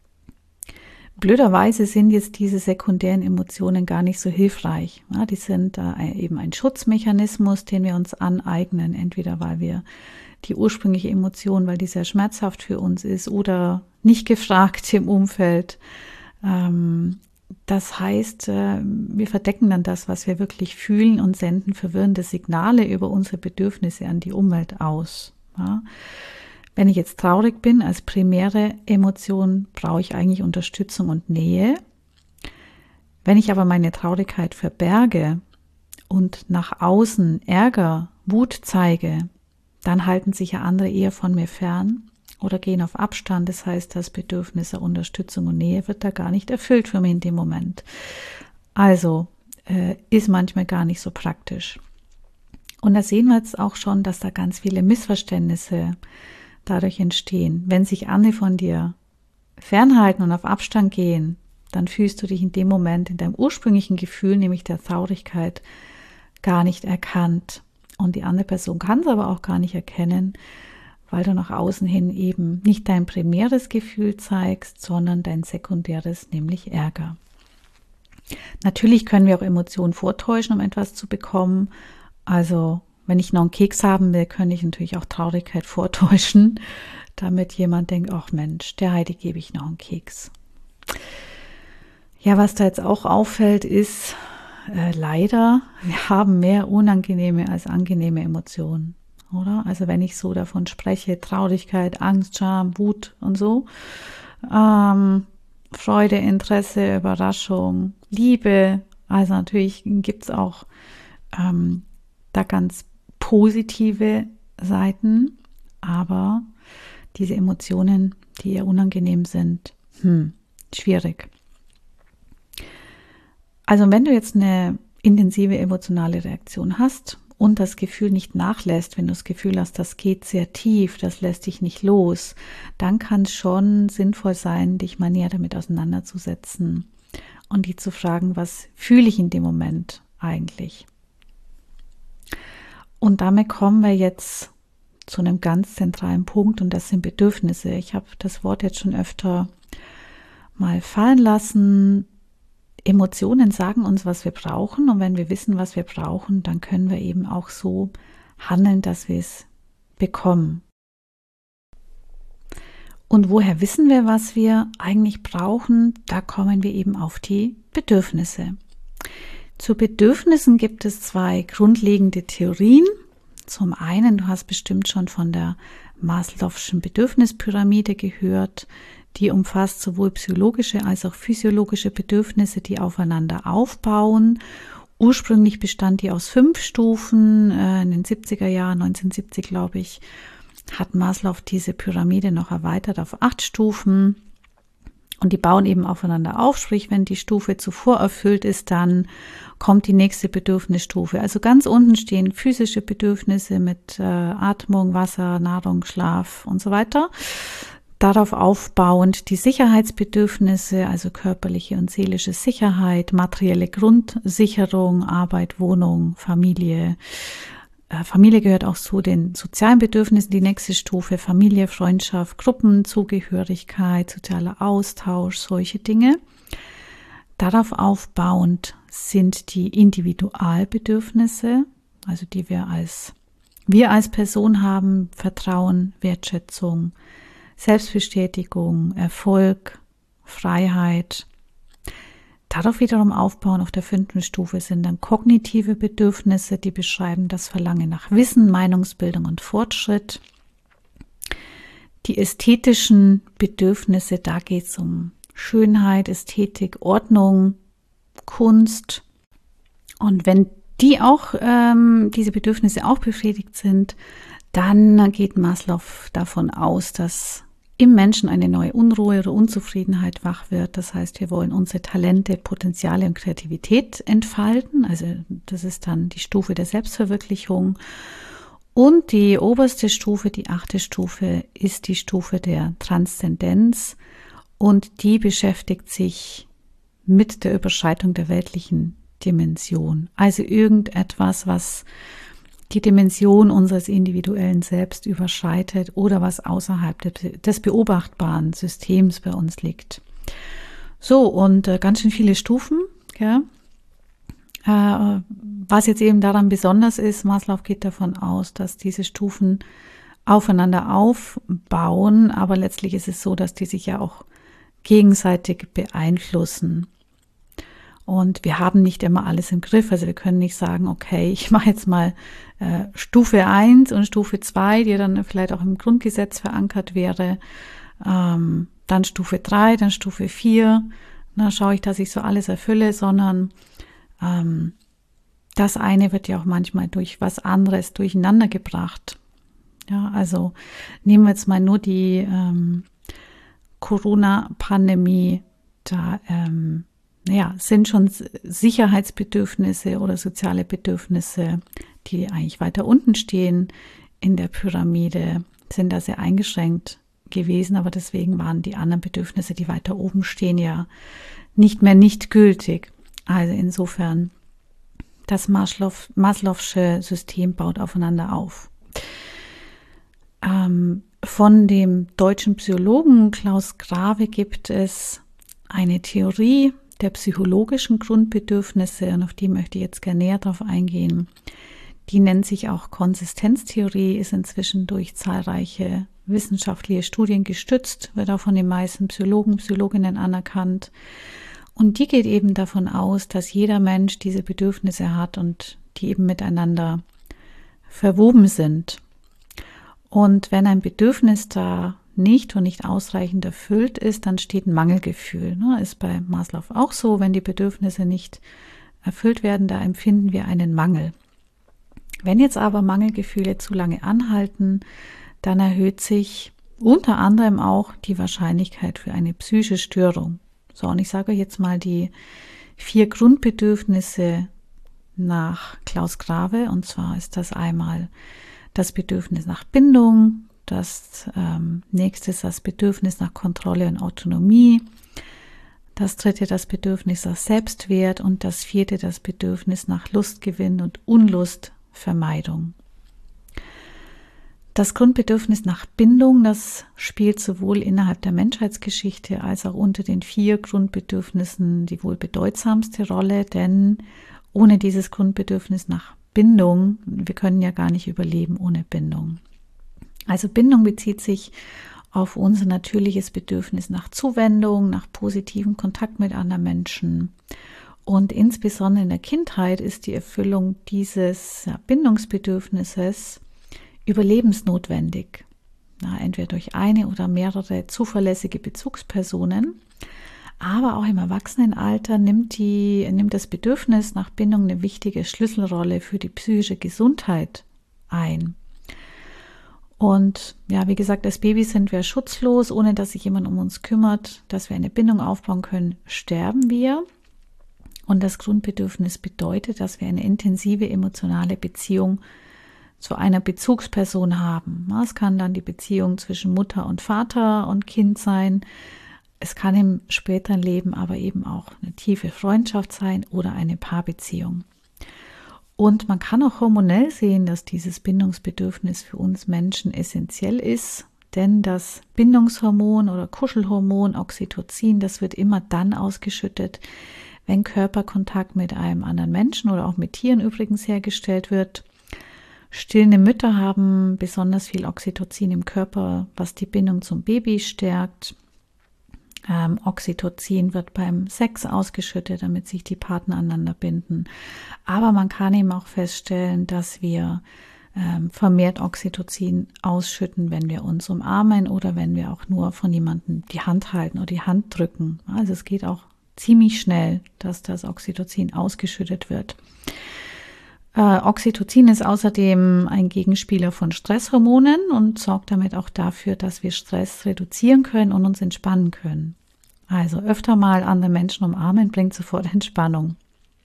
Blöderweise sind jetzt diese sekundären Emotionen gar nicht so hilfreich. Ja, die sind äh, eben ein Schutzmechanismus, den wir uns aneignen, entweder weil wir die ursprüngliche Emotion, weil die sehr schmerzhaft für uns ist oder nicht gefragt im Umfeld. Ähm, Das heißt, wir verdecken dann das, was wir wirklich fühlen und senden verwirrende Signale über unsere Bedürfnisse an die Umwelt aus. Ja. Wenn ich jetzt traurig bin, als primäre Emotion, brauche ich eigentlich Unterstützung und Nähe. Wenn ich aber meine Traurigkeit verberge und nach außen Ärger, Wut zeige, dann halten sich ja andere eher von mir fern oder gehen auf Abstand. Das heißt, das Bedürfnis der Unterstützung und Nähe wird da gar nicht erfüllt für mich in dem Moment. Also äh, ist manchmal gar nicht so praktisch. Und da sehen wir jetzt auch schon, dass da ganz viele Missverständnisse dadurch entstehen. Wenn sich andere von dir fernhalten und auf Abstand gehen, dann fühlst du dich in dem Moment in deinem ursprünglichen Gefühl, nämlich der Traurigkeit, gar nicht erkannt. Und die andere Person kann es aber auch gar nicht erkennen, weil du nach außen hin eben nicht dein primäres Gefühl zeigst, sondern dein sekundäres, nämlich Ärger. Natürlich können wir auch Emotionen vortäuschen, um etwas zu bekommen. Also wenn ich noch einen Keks haben will, kann ich natürlich auch Traurigkeit vortäuschen, damit jemand denkt, ach Mensch, der Heidi gebe ich noch einen Keks. Ja, was da jetzt auch auffällt, ist äh, leider, wir haben mehr unangenehme als angenehme Emotionen. Oder? Also wenn ich so davon spreche, Traurigkeit, Angst, Scham, Wut und so, ähm, Freude, Interesse, Überraschung, Liebe, also natürlich gibt es auch ähm, da ganz positive Seiten, aber diese Emotionen, die eher unangenehm sind, hm, schwierig. Also wenn du jetzt eine intensive emotionale Reaktion hast, und das Gefühl nicht nachlässt, wenn du das Gefühl hast, das geht sehr tief, das lässt dich nicht los, dann kann es schon sinnvoll sein, dich mal näher damit auseinanderzusetzen und dich zu fragen, was fühle ich in dem Moment eigentlich? Und damit kommen wir jetzt zu einem ganz zentralen Punkt und das sind Bedürfnisse. Ich habe das Wort jetzt schon öfter mal fallen lassen. Emotionen sagen uns, was wir brauchen und wenn wir wissen, was wir brauchen, dann können wir eben auch so handeln, dass wir es bekommen. Und woher wissen wir, was wir eigentlich brauchen? Da kommen wir eben auf die Bedürfnisse. Zu Bedürfnissen gibt es zwei grundlegende Theorien. Zum einen, du hast bestimmt schon von der Maslow'schen Bedürfnispyramide gehört. Die umfasst sowohl psychologische als auch physiologische Bedürfnisse, die aufeinander aufbauen. Ursprünglich bestand die aus fünf Stufen. In den siebziger Jahren, neunzehnhundertsiebzig glaube ich, hat Maslow diese Pyramide noch erweitert auf acht Stufen. Und die bauen eben aufeinander auf, sprich, wenn die Stufe zuvor erfüllt ist, dann kommt die nächste Bedürfnisstufe. Also ganz unten stehen physische Bedürfnisse mit äh, Atmung, Wasser, Nahrung, Schlaf und so weiter. Darauf aufbauend die Sicherheitsbedürfnisse, also körperliche und seelische Sicherheit, materielle Grundsicherung, Arbeit, Wohnung, Familie. Äh, Familie gehört auch zu den sozialen Bedürfnissen, die nächste Stufe, Familie, Freundschaft, Gruppenzugehörigkeit, sozialer Austausch, solche Dinge. Darauf aufbauend sind die Individualbedürfnisse, also die wir als, wir als Person haben, Vertrauen, Wertschätzung, Selbstbestätigung, Erfolg, Freiheit. Darauf wiederum aufbauen auf der fünften Stufe sind dann kognitive Bedürfnisse, die beschreiben das Verlangen nach Wissen, Meinungsbildung und Fortschritt. Die ästhetischen Bedürfnisse, da geht es um Schönheit, Ästhetik, Ordnung, Kunst. Und wenn die auch, ähm, diese Bedürfnisse auch befriedigt sind, dann geht Maslow davon aus, dass im Menschen eine neue Unruhe oder Unzufriedenheit wach wird. Das heißt, wir wollen unsere Talente, Potenziale und Kreativität entfalten. Also das ist dann die Stufe der Selbstverwirklichung. Und die oberste Stufe, die achte Stufe, ist die Stufe der Transzendenz. Und die beschäftigt sich mit der Überschreitung der weltlichen Dimension. Also irgendetwas, was die Dimension unseres individuellen Selbst überschreitet oder was außerhalb des beobachtbaren Systems bei uns liegt. So, und äh, ganz schön viele Stufen. Ja. Äh, was jetzt eben daran besonders ist, Maslow geht davon aus, dass diese Stufen aufeinander aufbauen, aber letztlich ist es so, dass die sich ja auch gegenseitig beeinflussen. Und wir haben nicht immer alles im Griff. Also wir können nicht sagen, okay, ich mache jetzt mal äh, Stufe eins und Stufe zwei, die dann vielleicht auch im Grundgesetz verankert wäre. Ähm, dann Stufe drei, dann Stufe vier. Dann schaue ich, dass ich so alles erfülle, sondern ähm, das eine wird ja auch manchmal durch was anderes durcheinander gebracht. Ja, also nehmen wir jetzt mal nur die ähm, Corona-Pandemie. Da ähm, Ja, sind schon Sicherheitsbedürfnisse oder soziale Bedürfnisse, die eigentlich weiter unten stehen in der Pyramide, sind da sehr eingeschränkt gewesen, aber deswegen waren die anderen Bedürfnisse, die weiter oben stehen, ja nicht mehr nicht gültig. Also insofern, das Maslow, Maslow'sche System baut aufeinander auf. Ähm, von dem deutschen Psychologen Klaus Grave gibt es eine Theorie der psychologischen Grundbedürfnisse, und auf die möchte ich jetzt gerne näher drauf eingehen. Die nennt sich auch Konsistenztheorie, ist inzwischen durch zahlreiche wissenschaftliche Studien gestützt, wird auch von den meisten Psychologen, Psychologinnen anerkannt. Und die geht eben davon aus, dass jeder Mensch diese Bedürfnisse hat und die eben miteinander verwoben sind. Und wenn ein Bedürfnis da nicht und nicht ausreichend erfüllt ist, dann steht ein Mangelgefühl. Ne? Ist bei Maslow auch so, wenn die Bedürfnisse nicht erfüllt werden, da empfinden wir einen Mangel. Wenn jetzt aber Mangelgefühle zu lange anhalten, dann erhöht sich unter anderem auch die Wahrscheinlichkeit für eine psychische Störung. So, und ich sage euch jetzt mal die vier Grundbedürfnisse nach Klaus Grave, und zwar ist das einmal das Bedürfnis nach Bindung, das ähm, nächste ist das Bedürfnis nach Kontrolle und Autonomie, das dritte das Bedürfnis nach Selbstwert und das vierte das Bedürfnis nach Lustgewinn und Unlustvermeidung. Das Grundbedürfnis nach Bindung, das spielt sowohl innerhalb der Menschheitsgeschichte als auch unter den vier Grundbedürfnissen die wohl bedeutsamste Rolle, denn ohne dieses Grundbedürfnis nach Bindung, wir können ja gar nicht überleben ohne Bindung. Also Bindung bezieht sich auf unser natürliches Bedürfnis nach Zuwendung, nach positivem Kontakt mit anderen Menschen. Und insbesondere in der Kindheit ist die Erfüllung dieses ja, Bindungsbedürfnisses überlebensnotwendig. na, entweder durch eine oder mehrere zuverlässige Bezugspersonen. Aber auch im Erwachsenenalter nimmt, die, nimmt das Bedürfnis nach Bindung eine wichtige Schlüsselrolle für die psychische Gesundheit ein. Und ja, wie gesagt, als Baby sind wir schutzlos, ohne dass sich jemand um uns kümmert, dass wir eine Bindung aufbauen können, sterben wir. Und das Grundbedürfnis bedeutet, dass wir eine intensive emotionale Beziehung zu einer Bezugsperson haben. Es kann dann die Beziehung zwischen Mutter und Vater und Kind sein. Es kann im späteren Leben aber eben auch eine tiefe Freundschaft sein oder eine Paarbeziehung. Und man kann auch hormonell sehen, dass dieses Bindungsbedürfnis für uns Menschen essentiell ist, denn das Bindungshormon oder Kuschelhormon Oxytocin, das wird immer dann ausgeschüttet, wenn Körperkontakt mit einem anderen Menschen oder auch mit Tieren übrigens hergestellt wird. Stillende Mütter haben besonders viel Oxytocin im Körper, was die Bindung zum Baby stärkt. Ähm, Oxytocin wird beim Sex ausgeschüttet, damit sich die Partner aneinander binden. Aber man kann eben auch feststellen, dass wir ähm, vermehrt Oxytocin ausschütten, wenn wir uns umarmen oder wenn wir auch nur von jemandem die Hand halten oder die Hand drücken. Also es geht auch ziemlich schnell, dass das Oxytocin ausgeschüttet wird. Äh, Oxytocin ist außerdem ein Gegenspieler von Stresshormonen und sorgt damit auch dafür, dass wir Stress reduzieren können und uns entspannen können. Also öfter mal andere Menschen umarmen bringt sofort Entspannung.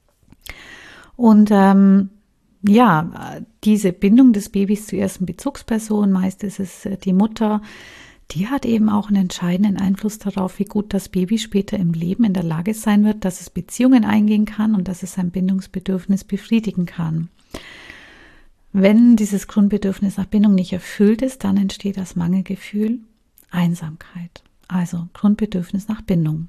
Und ähm, ja, diese Bindung des Babys zur ersten Bezugsperson, meist ist es die Mutter, die hat eben auch einen entscheidenden Einfluss darauf, wie gut das Baby später im Leben in der Lage sein wird, dass es Beziehungen eingehen kann und dass es sein Bindungsbedürfnis befriedigen kann. Wenn dieses Grundbedürfnis nach Bindung nicht erfüllt ist, dann entsteht das Mangelgefühl, Einsamkeit. Also Grundbedürfnis nach Bindung.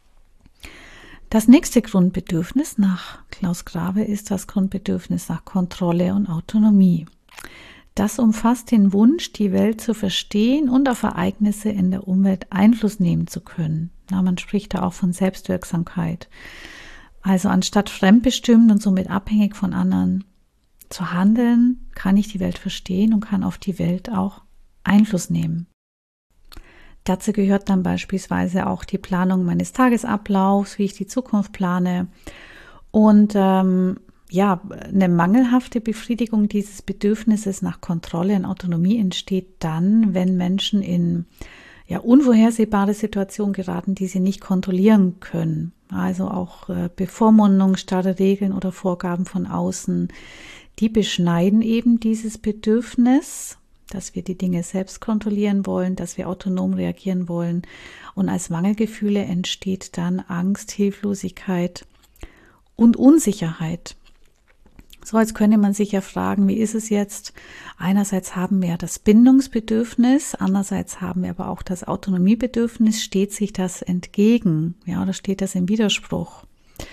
Das nächste Grundbedürfnis nach Klaus Grave ist das Grundbedürfnis nach Kontrolle und Autonomie. Das umfasst den Wunsch, die Welt zu verstehen und auf Ereignisse in der Umwelt Einfluss nehmen zu können. Na, man spricht da auch von Selbstwirksamkeit. Also anstatt fremdbestimmt und somit abhängig von anderen zu handeln, kann ich die Welt verstehen und kann auf die Welt auch Einfluss nehmen. Dazu gehört dann beispielsweise auch die Planung meines Tagesablaufs, wie ich die Zukunft plane. Und ähm, ja, eine mangelhafte Befriedigung dieses Bedürfnisses nach Kontrolle und Autonomie entsteht dann, wenn Menschen in ja, unvorhersehbare Situationen geraten, die sie nicht kontrollieren können. Also auch äh, Bevormundung, starre Regeln oder Vorgaben von außen, die beschneiden eben dieses Bedürfnis, dass wir die Dinge selbst kontrollieren wollen, dass wir autonom reagieren wollen. Und als Mangelgefühle entsteht dann Angst, Hilflosigkeit und Unsicherheit. So, jetzt könnte man sich ja fragen, wie ist es jetzt? Einerseits haben wir das Bindungsbedürfnis, andererseits haben wir aber auch das Autonomiebedürfnis. Steht sich das entgegen? Ja, oder steht das im Widerspruch?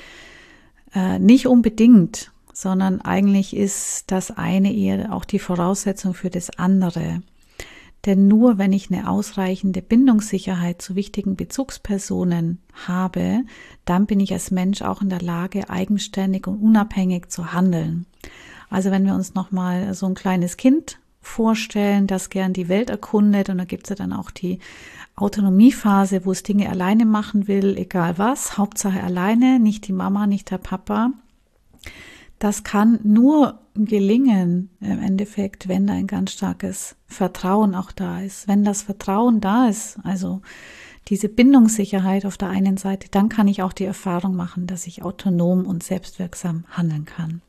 Äh, nicht unbedingt, sondern eigentlich ist das eine eher auch die Voraussetzung für das andere. Denn nur wenn ich eine ausreichende Bindungssicherheit zu wichtigen Bezugspersonen habe, dann bin ich als Mensch auch in der Lage, eigenständig und unabhängig zu handeln. Also wenn wir uns nochmal so ein kleines Kind vorstellen, das gern die Welt erkundet, und da gibt es ja dann auch die Autonomiephase, wo es Dinge alleine machen will, egal was, Hauptsache alleine, nicht die Mama, nicht der Papa. Das kann nur gelingen im Endeffekt, wenn da ein ganz starkes Vertrauen auch da ist. Wenn das Vertrauen da ist, also diese Bindungssicherheit auf der einen Seite, dann kann ich auch die Erfahrung machen, dass ich autonom und selbstwirksam handeln kann.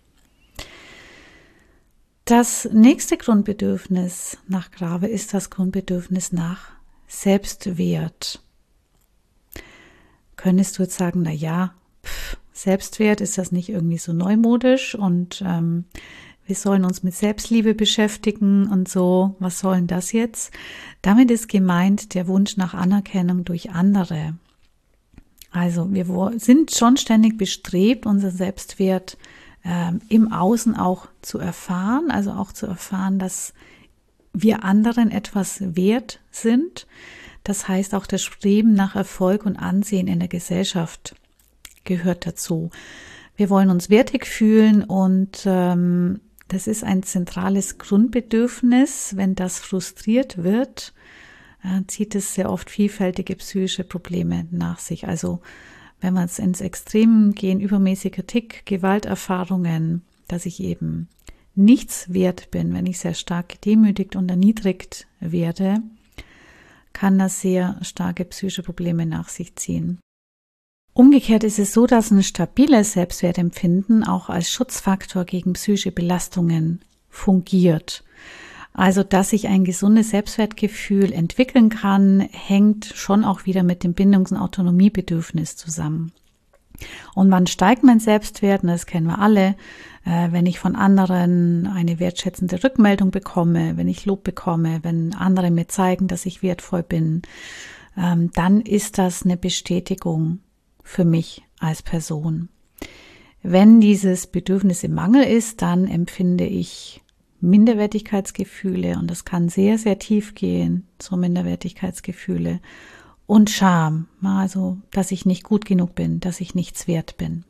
Das nächste Grundbedürfnis nach Grave ist das Grundbedürfnis nach Selbstwert. Könntest du jetzt sagen, na ja, pff, Selbstwert, ist das nicht irgendwie so neumodisch und ähm, wir sollen uns mit Selbstliebe beschäftigen und so, was soll denn das jetzt? Damit ist gemeint der Wunsch nach Anerkennung durch andere. Also wir sind schon ständig bestrebt, unseren Selbstwert ähm, im Außen auch zu erfahren, also auch zu erfahren, dass wir anderen etwas wert sind. Das heißt auch das Streben nach Erfolg und Ansehen in der Gesellschaft gehört dazu. Wir wollen uns wertig fühlen und ähm, Das ist ein zentrales Grundbedürfnis. Wenn das frustriert wird, zieht es sehr oft vielfältige psychische Probleme nach sich. Also wenn wir jetzt ins Extrem gehen, übermäßiger Tick, Gewalterfahrungen, dass ich eben nichts wert bin, wenn ich sehr stark gedemütigt und erniedrigt werde, kann das sehr starke psychische Probleme nach sich ziehen. Umgekehrt ist es so, dass ein stabiles Selbstwertempfinden auch als Schutzfaktor gegen psychische Belastungen fungiert. Also, dass ich ein gesundes Selbstwertgefühl entwickeln kann, hängt schon auch wieder mit dem Bindungs- und Autonomiebedürfnis zusammen. Und wann steigt mein Selbstwert? Und das kennen wir alle. Äh, wenn ich von anderen eine wertschätzende Rückmeldung bekomme, wenn ich Lob bekomme, wenn andere mir zeigen, dass ich wertvoll bin, ähm, dann ist das eine Bestätigung für mich als Person. Wenn dieses Bedürfnis im Mangel ist, dann empfinde ich Minderwertigkeitsgefühle und das kann sehr, sehr tief gehen, so Minderwertigkeitsgefühle und Scham, also dass ich nicht gut genug bin, dass ich nichts wert bin.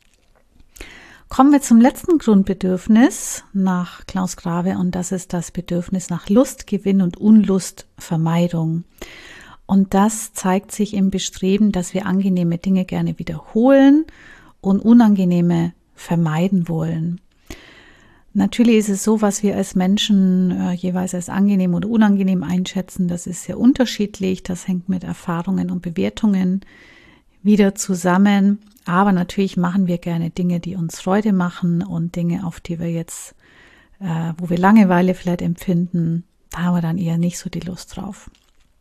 Kommen wir zum letzten Grundbedürfnis nach Klaus Grave und das ist das Bedürfnis nach Lustgewinn und Unlustvermeidung. Und das zeigt sich im Bestreben, dass wir angenehme Dinge gerne wiederholen und unangenehme vermeiden wollen. Natürlich ist es so, was wir als Menschen äh, jeweils als angenehm oder unangenehm einschätzen, das ist sehr unterschiedlich, das hängt mit Erfahrungen und Bewertungen wieder zusammen, aber natürlich machen wir gerne Dinge, die uns Freude machen und Dinge, auf die wir jetzt, äh, wo wir Langeweile vielleicht empfinden, da haben wir dann eher nicht so die Lust drauf.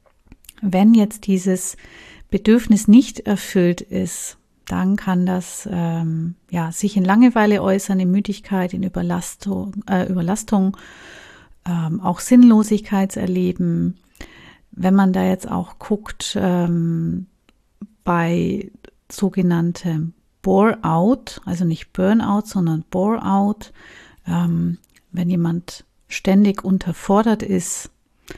Wenn jetzt dieses Bedürfnis nicht erfüllt ist, dann kann das ähm, ja, sich in Langeweile äußern, in Müdigkeit, in Überlastung, äh, Überlastung ähm, auch Sinnlosigkeitserleben. Wenn man da jetzt auch guckt, ähm, bei sogenanntem Bore-out, also nicht Burnout, sondern Bore-out, ähm, wenn jemand ständig unterfordert ist,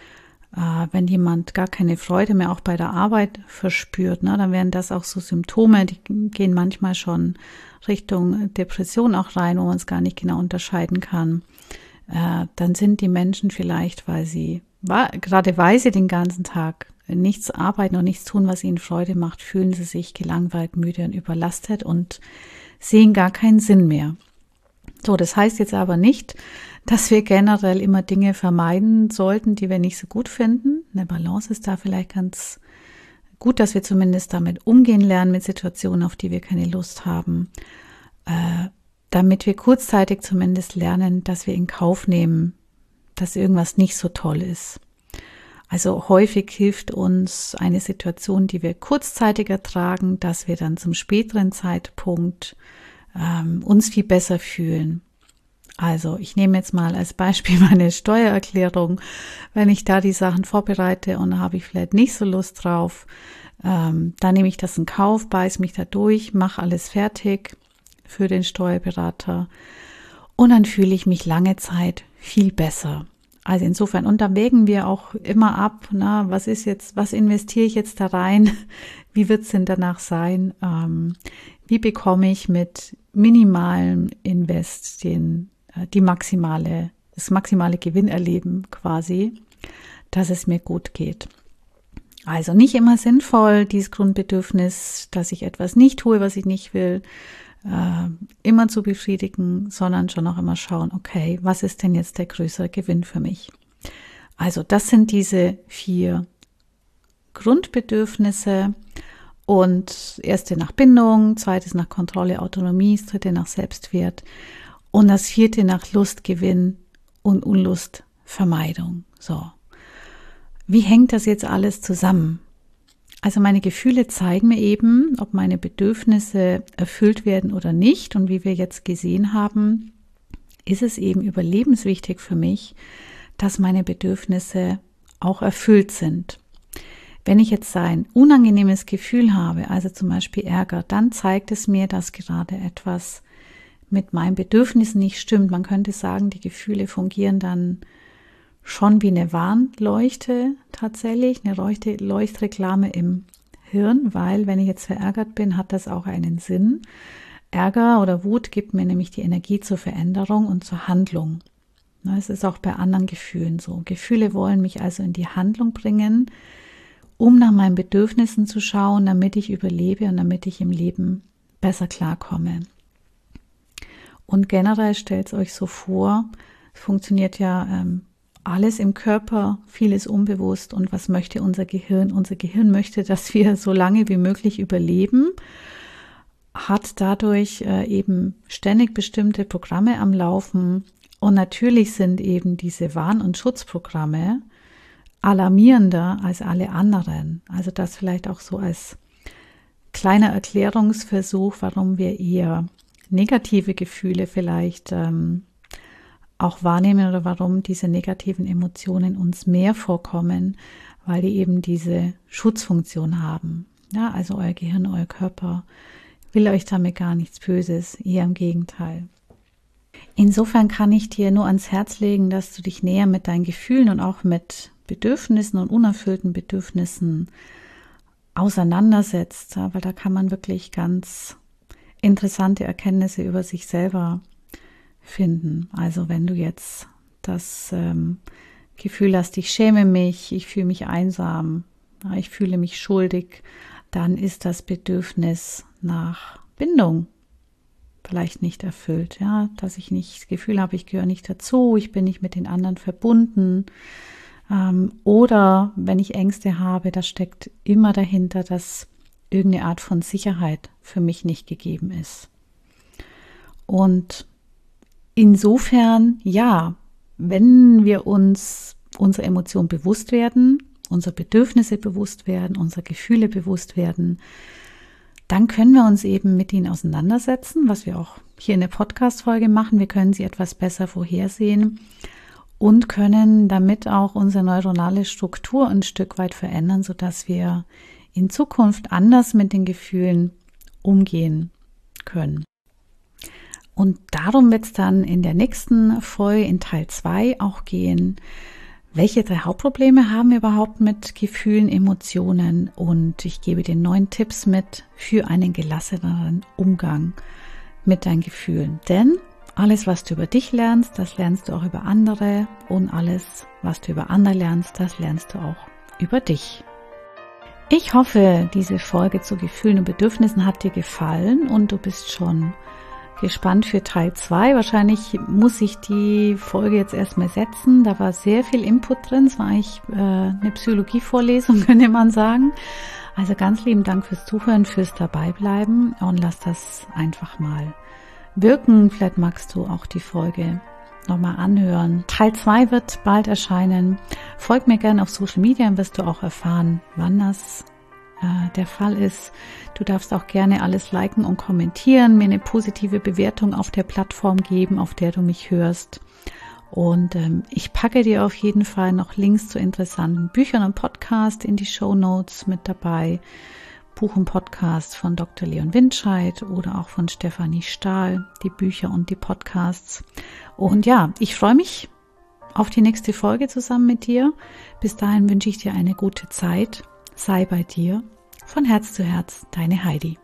äh, wenn jemand gar keine Freude mehr auch bei der Arbeit verspürt, ne, dann wären das auch so Symptome, die gehen manchmal schon Richtung Depression auch rein, wo man es gar nicht genau unterscheiden kann. Äh, dann sind die Menschen vielleicht, weil sie, gerade weil sie den ganzen Tag nichts arbeiten und nichts tun, was ihnen Freude macht, fühlen sie sich gelangweilt, müde und überlastet und sehen gar keinen Sinn mehr. So, das heißt jetzt aber nicht, dass wir generell immer Dinge vermeiden sollten, die wir nicht so gut finden. Eine Balance ist da vielleicht ganz gut, dass wir zumindest damit umgehen lernen mit Situationen, auf die wir keine Lust haben, äh, damit wir kurzzeitig zumindest lernen, dass wir in Kauf nehmen, dass irgendwas nicht so toll ist. Also häufig hilft uns eine Situation, die wir kurzzeitig ertragen, dass wir dann zum späteren Zeitpunkt ähm, uns viel besser fühlen. Also ich nehme jetzt mal als Beispiel meine Steuererklärung. Wenn ich da die Sachen vorbereite und da habe ich vielleicht nicht so Lust drauf, ähm, dann nehme ich das in Kauf, beiß mich da durch, mache alles fertig für den Steuerberater und dann fühle ich mich lange Zeit viel besser. Also insofern, und da wägen wir auch immer ab, na, was ist jetzt, was investiere ich jetzt da rein? Wie wird es denn danach sein? Ähm, wie bekomme ich mit minimalem Invest den die maximale, das maximale Gewinnerleben quasi, dass es mir gut geht. Also nicht immer sinnvoll, dieses Grundbedürfnis, dass ich etwas nicht tue, was ich nicht will, äh, immer zu befriedigen, sondern schon auch immer schauen, okay, was ist denn jetzt der größere Gewinn für mich? Also das sind diese vier Grundbedürfnisse und erste nach Bindung, zweites nach Kontrolle, Autonomie, das dritte nach Selbstwert und das vierte nach Lustgewinn und Unlustvermeidung. So. Wie hängt das jetzt alles zusammen? Also meine Gefühle zeigen mir eben, ob meine Bedürfnisse erfüllt werden oder nicht. Und wie wir jetzt gesehen haben, ist es eben überlebenswichtig für mich, dass meine Bedürfnisse auch erfüllt sind. Wenn ich jetzt ein unangenehmes Gefühl habe, also zum Beispiel Ärger, dann zeigt es mir, dass gerade etwas mit meinen Bedürfnissen nicht stimmt. Man könnte sagen, die Gefühle fungieren dann schon wie eine Warnleuchte tatsächlich, eine Leuchte, Leuchtreklame im Hirn, weil wenn ich jetzt verärgert bin, hat das auch einen Sinn. Ärger oder Wut gibt mir nämlich die Energie zur Veränderung und zur Handlung. Es ist auch bei anderen Gefühlen so. Gefühle wollen mich also in die Handlung bringen, um nach meinen Bedürfnissen zu schauen, damit ich überlebe und damit ich im Leben besser klarkomme. Und generell stellt es euch so vor, es funktioniert ja ähm, alles im Körper, vieles unbewusst. Und was möchte unser Gehirn? Unser Gehirn möchte, dass wir so lange wie möglich überleben, hat dadurch äh, eben ständig bestimmte Programme am Laufen. Und natürlich sind eben diese Warn- und Schutzprogramme alarmierender als alle anderen. Also das vielleicht auch so als kleiner Erklärungsversuch, warum wir eher negative Gefühle vielleicht ähm, auch wahrnehmen oder warum diese negativen Emotionen uns mehr vorkommen, weil die eben diese Schutzfunktion haben. Ja, also euer Gehirn, euer Körper will euch damit gar nichts Böses, eher im Gegenteil. Insofern kann ich dir nur ans Herz legen, dass du dich näher mit deinen Gefühlen und auch mit Bedürfnissen und unerfüllten Bedürfnissen auseinandersetzt, weil da kann man wirklich ganz interessante Erkenntnisse über sich selber finden. Also wenn du jetzt das ähm, Gefühl hast, ich schäme mich, ich fühle mich einsam, ich fühle mich schuldig, dann ist das Bedürfnis nach Bindung vielleicht nicht erfüllt, ja, dass ich nicht das Gefühl habe, ich gehöre nicht dazu, ich bin nicht mit den anderen verbunden. Ähm, oder wenn ich Ängste habe, da steckt immer dahinter, dass irgendeine Art von Sicherheit für mich nicht gegeben ist. Und insofern, ja, wenn wir uns unserer Emotionen bewusst werden, unserer Bedürfnisse bewusst werden, unserer Gefühle bewusst werden, dann können wir uns eben mit ihnen auseinandersetzen, was wir auch hier in der Podcast-Folge machen. Wir können sie etwas besser vorhersehen und können damit auch unsere neuronale Struktur ein Stück weit verändern, sodass wir in Zukunft anders mit den Gefühlen umgehen können. Und darum wird es dann in der nächsten Folge in Teil zwei auch gehen. Welche drei Hauptprobleme haben wir überhaupt mit Gefühlen, Emotionen? Und ich gebe dir neun Tipps mit für einen gelasseneren Umgang mit deinen Gefühlen. Denn alles, was du über dich lernst, das lernst du auch über andere. Und alles, was du über andere lernst, das lernst du auch über dich. Ich hoffe, diese Folge zu Gefühlen und Bedürfnissen hat dir gefallen und du bist schon gespannt für Teil zwei. Wahrscheinlich muss ich die Folge jetzt erstmal setzen. Da war sehr viel Input drin. Es war eigentlich äh, eine Psychologie-Vorlesung, könnte man sagen. Also ganz lieben Dank fürs Zuhören, fürs Dabeibleiben und lass das einfach mal wirken. Vielleicht magst du auch die Folge nochmal anhören. Teil zwei wird bald erscheinen. Folg mir gerne auf Social Media, dann wirst du auch erfahren, wann das der Fall ist. Du darfst auch gerne alles liken und kommentieren, mir eine positive Bewertung auf der Plattform geben, auf der du mich hörst. Und ähm, ich packe dir auf jeden Fall noch Links zu interessanten Büchern und Podcasts in die Shownotes mit dabei. Buch und Podcast von Doktor Leon Windscheid oder auch von Stefanie Stahl, die Bücher und die Podcasts. Und ja, ich freue mich auf die nächste Folge zusammen mit dir. Bis dahin wünsche ich dir eine gute Zeit. Sei bei dir. Von Herz zu Herz, deine Heidi.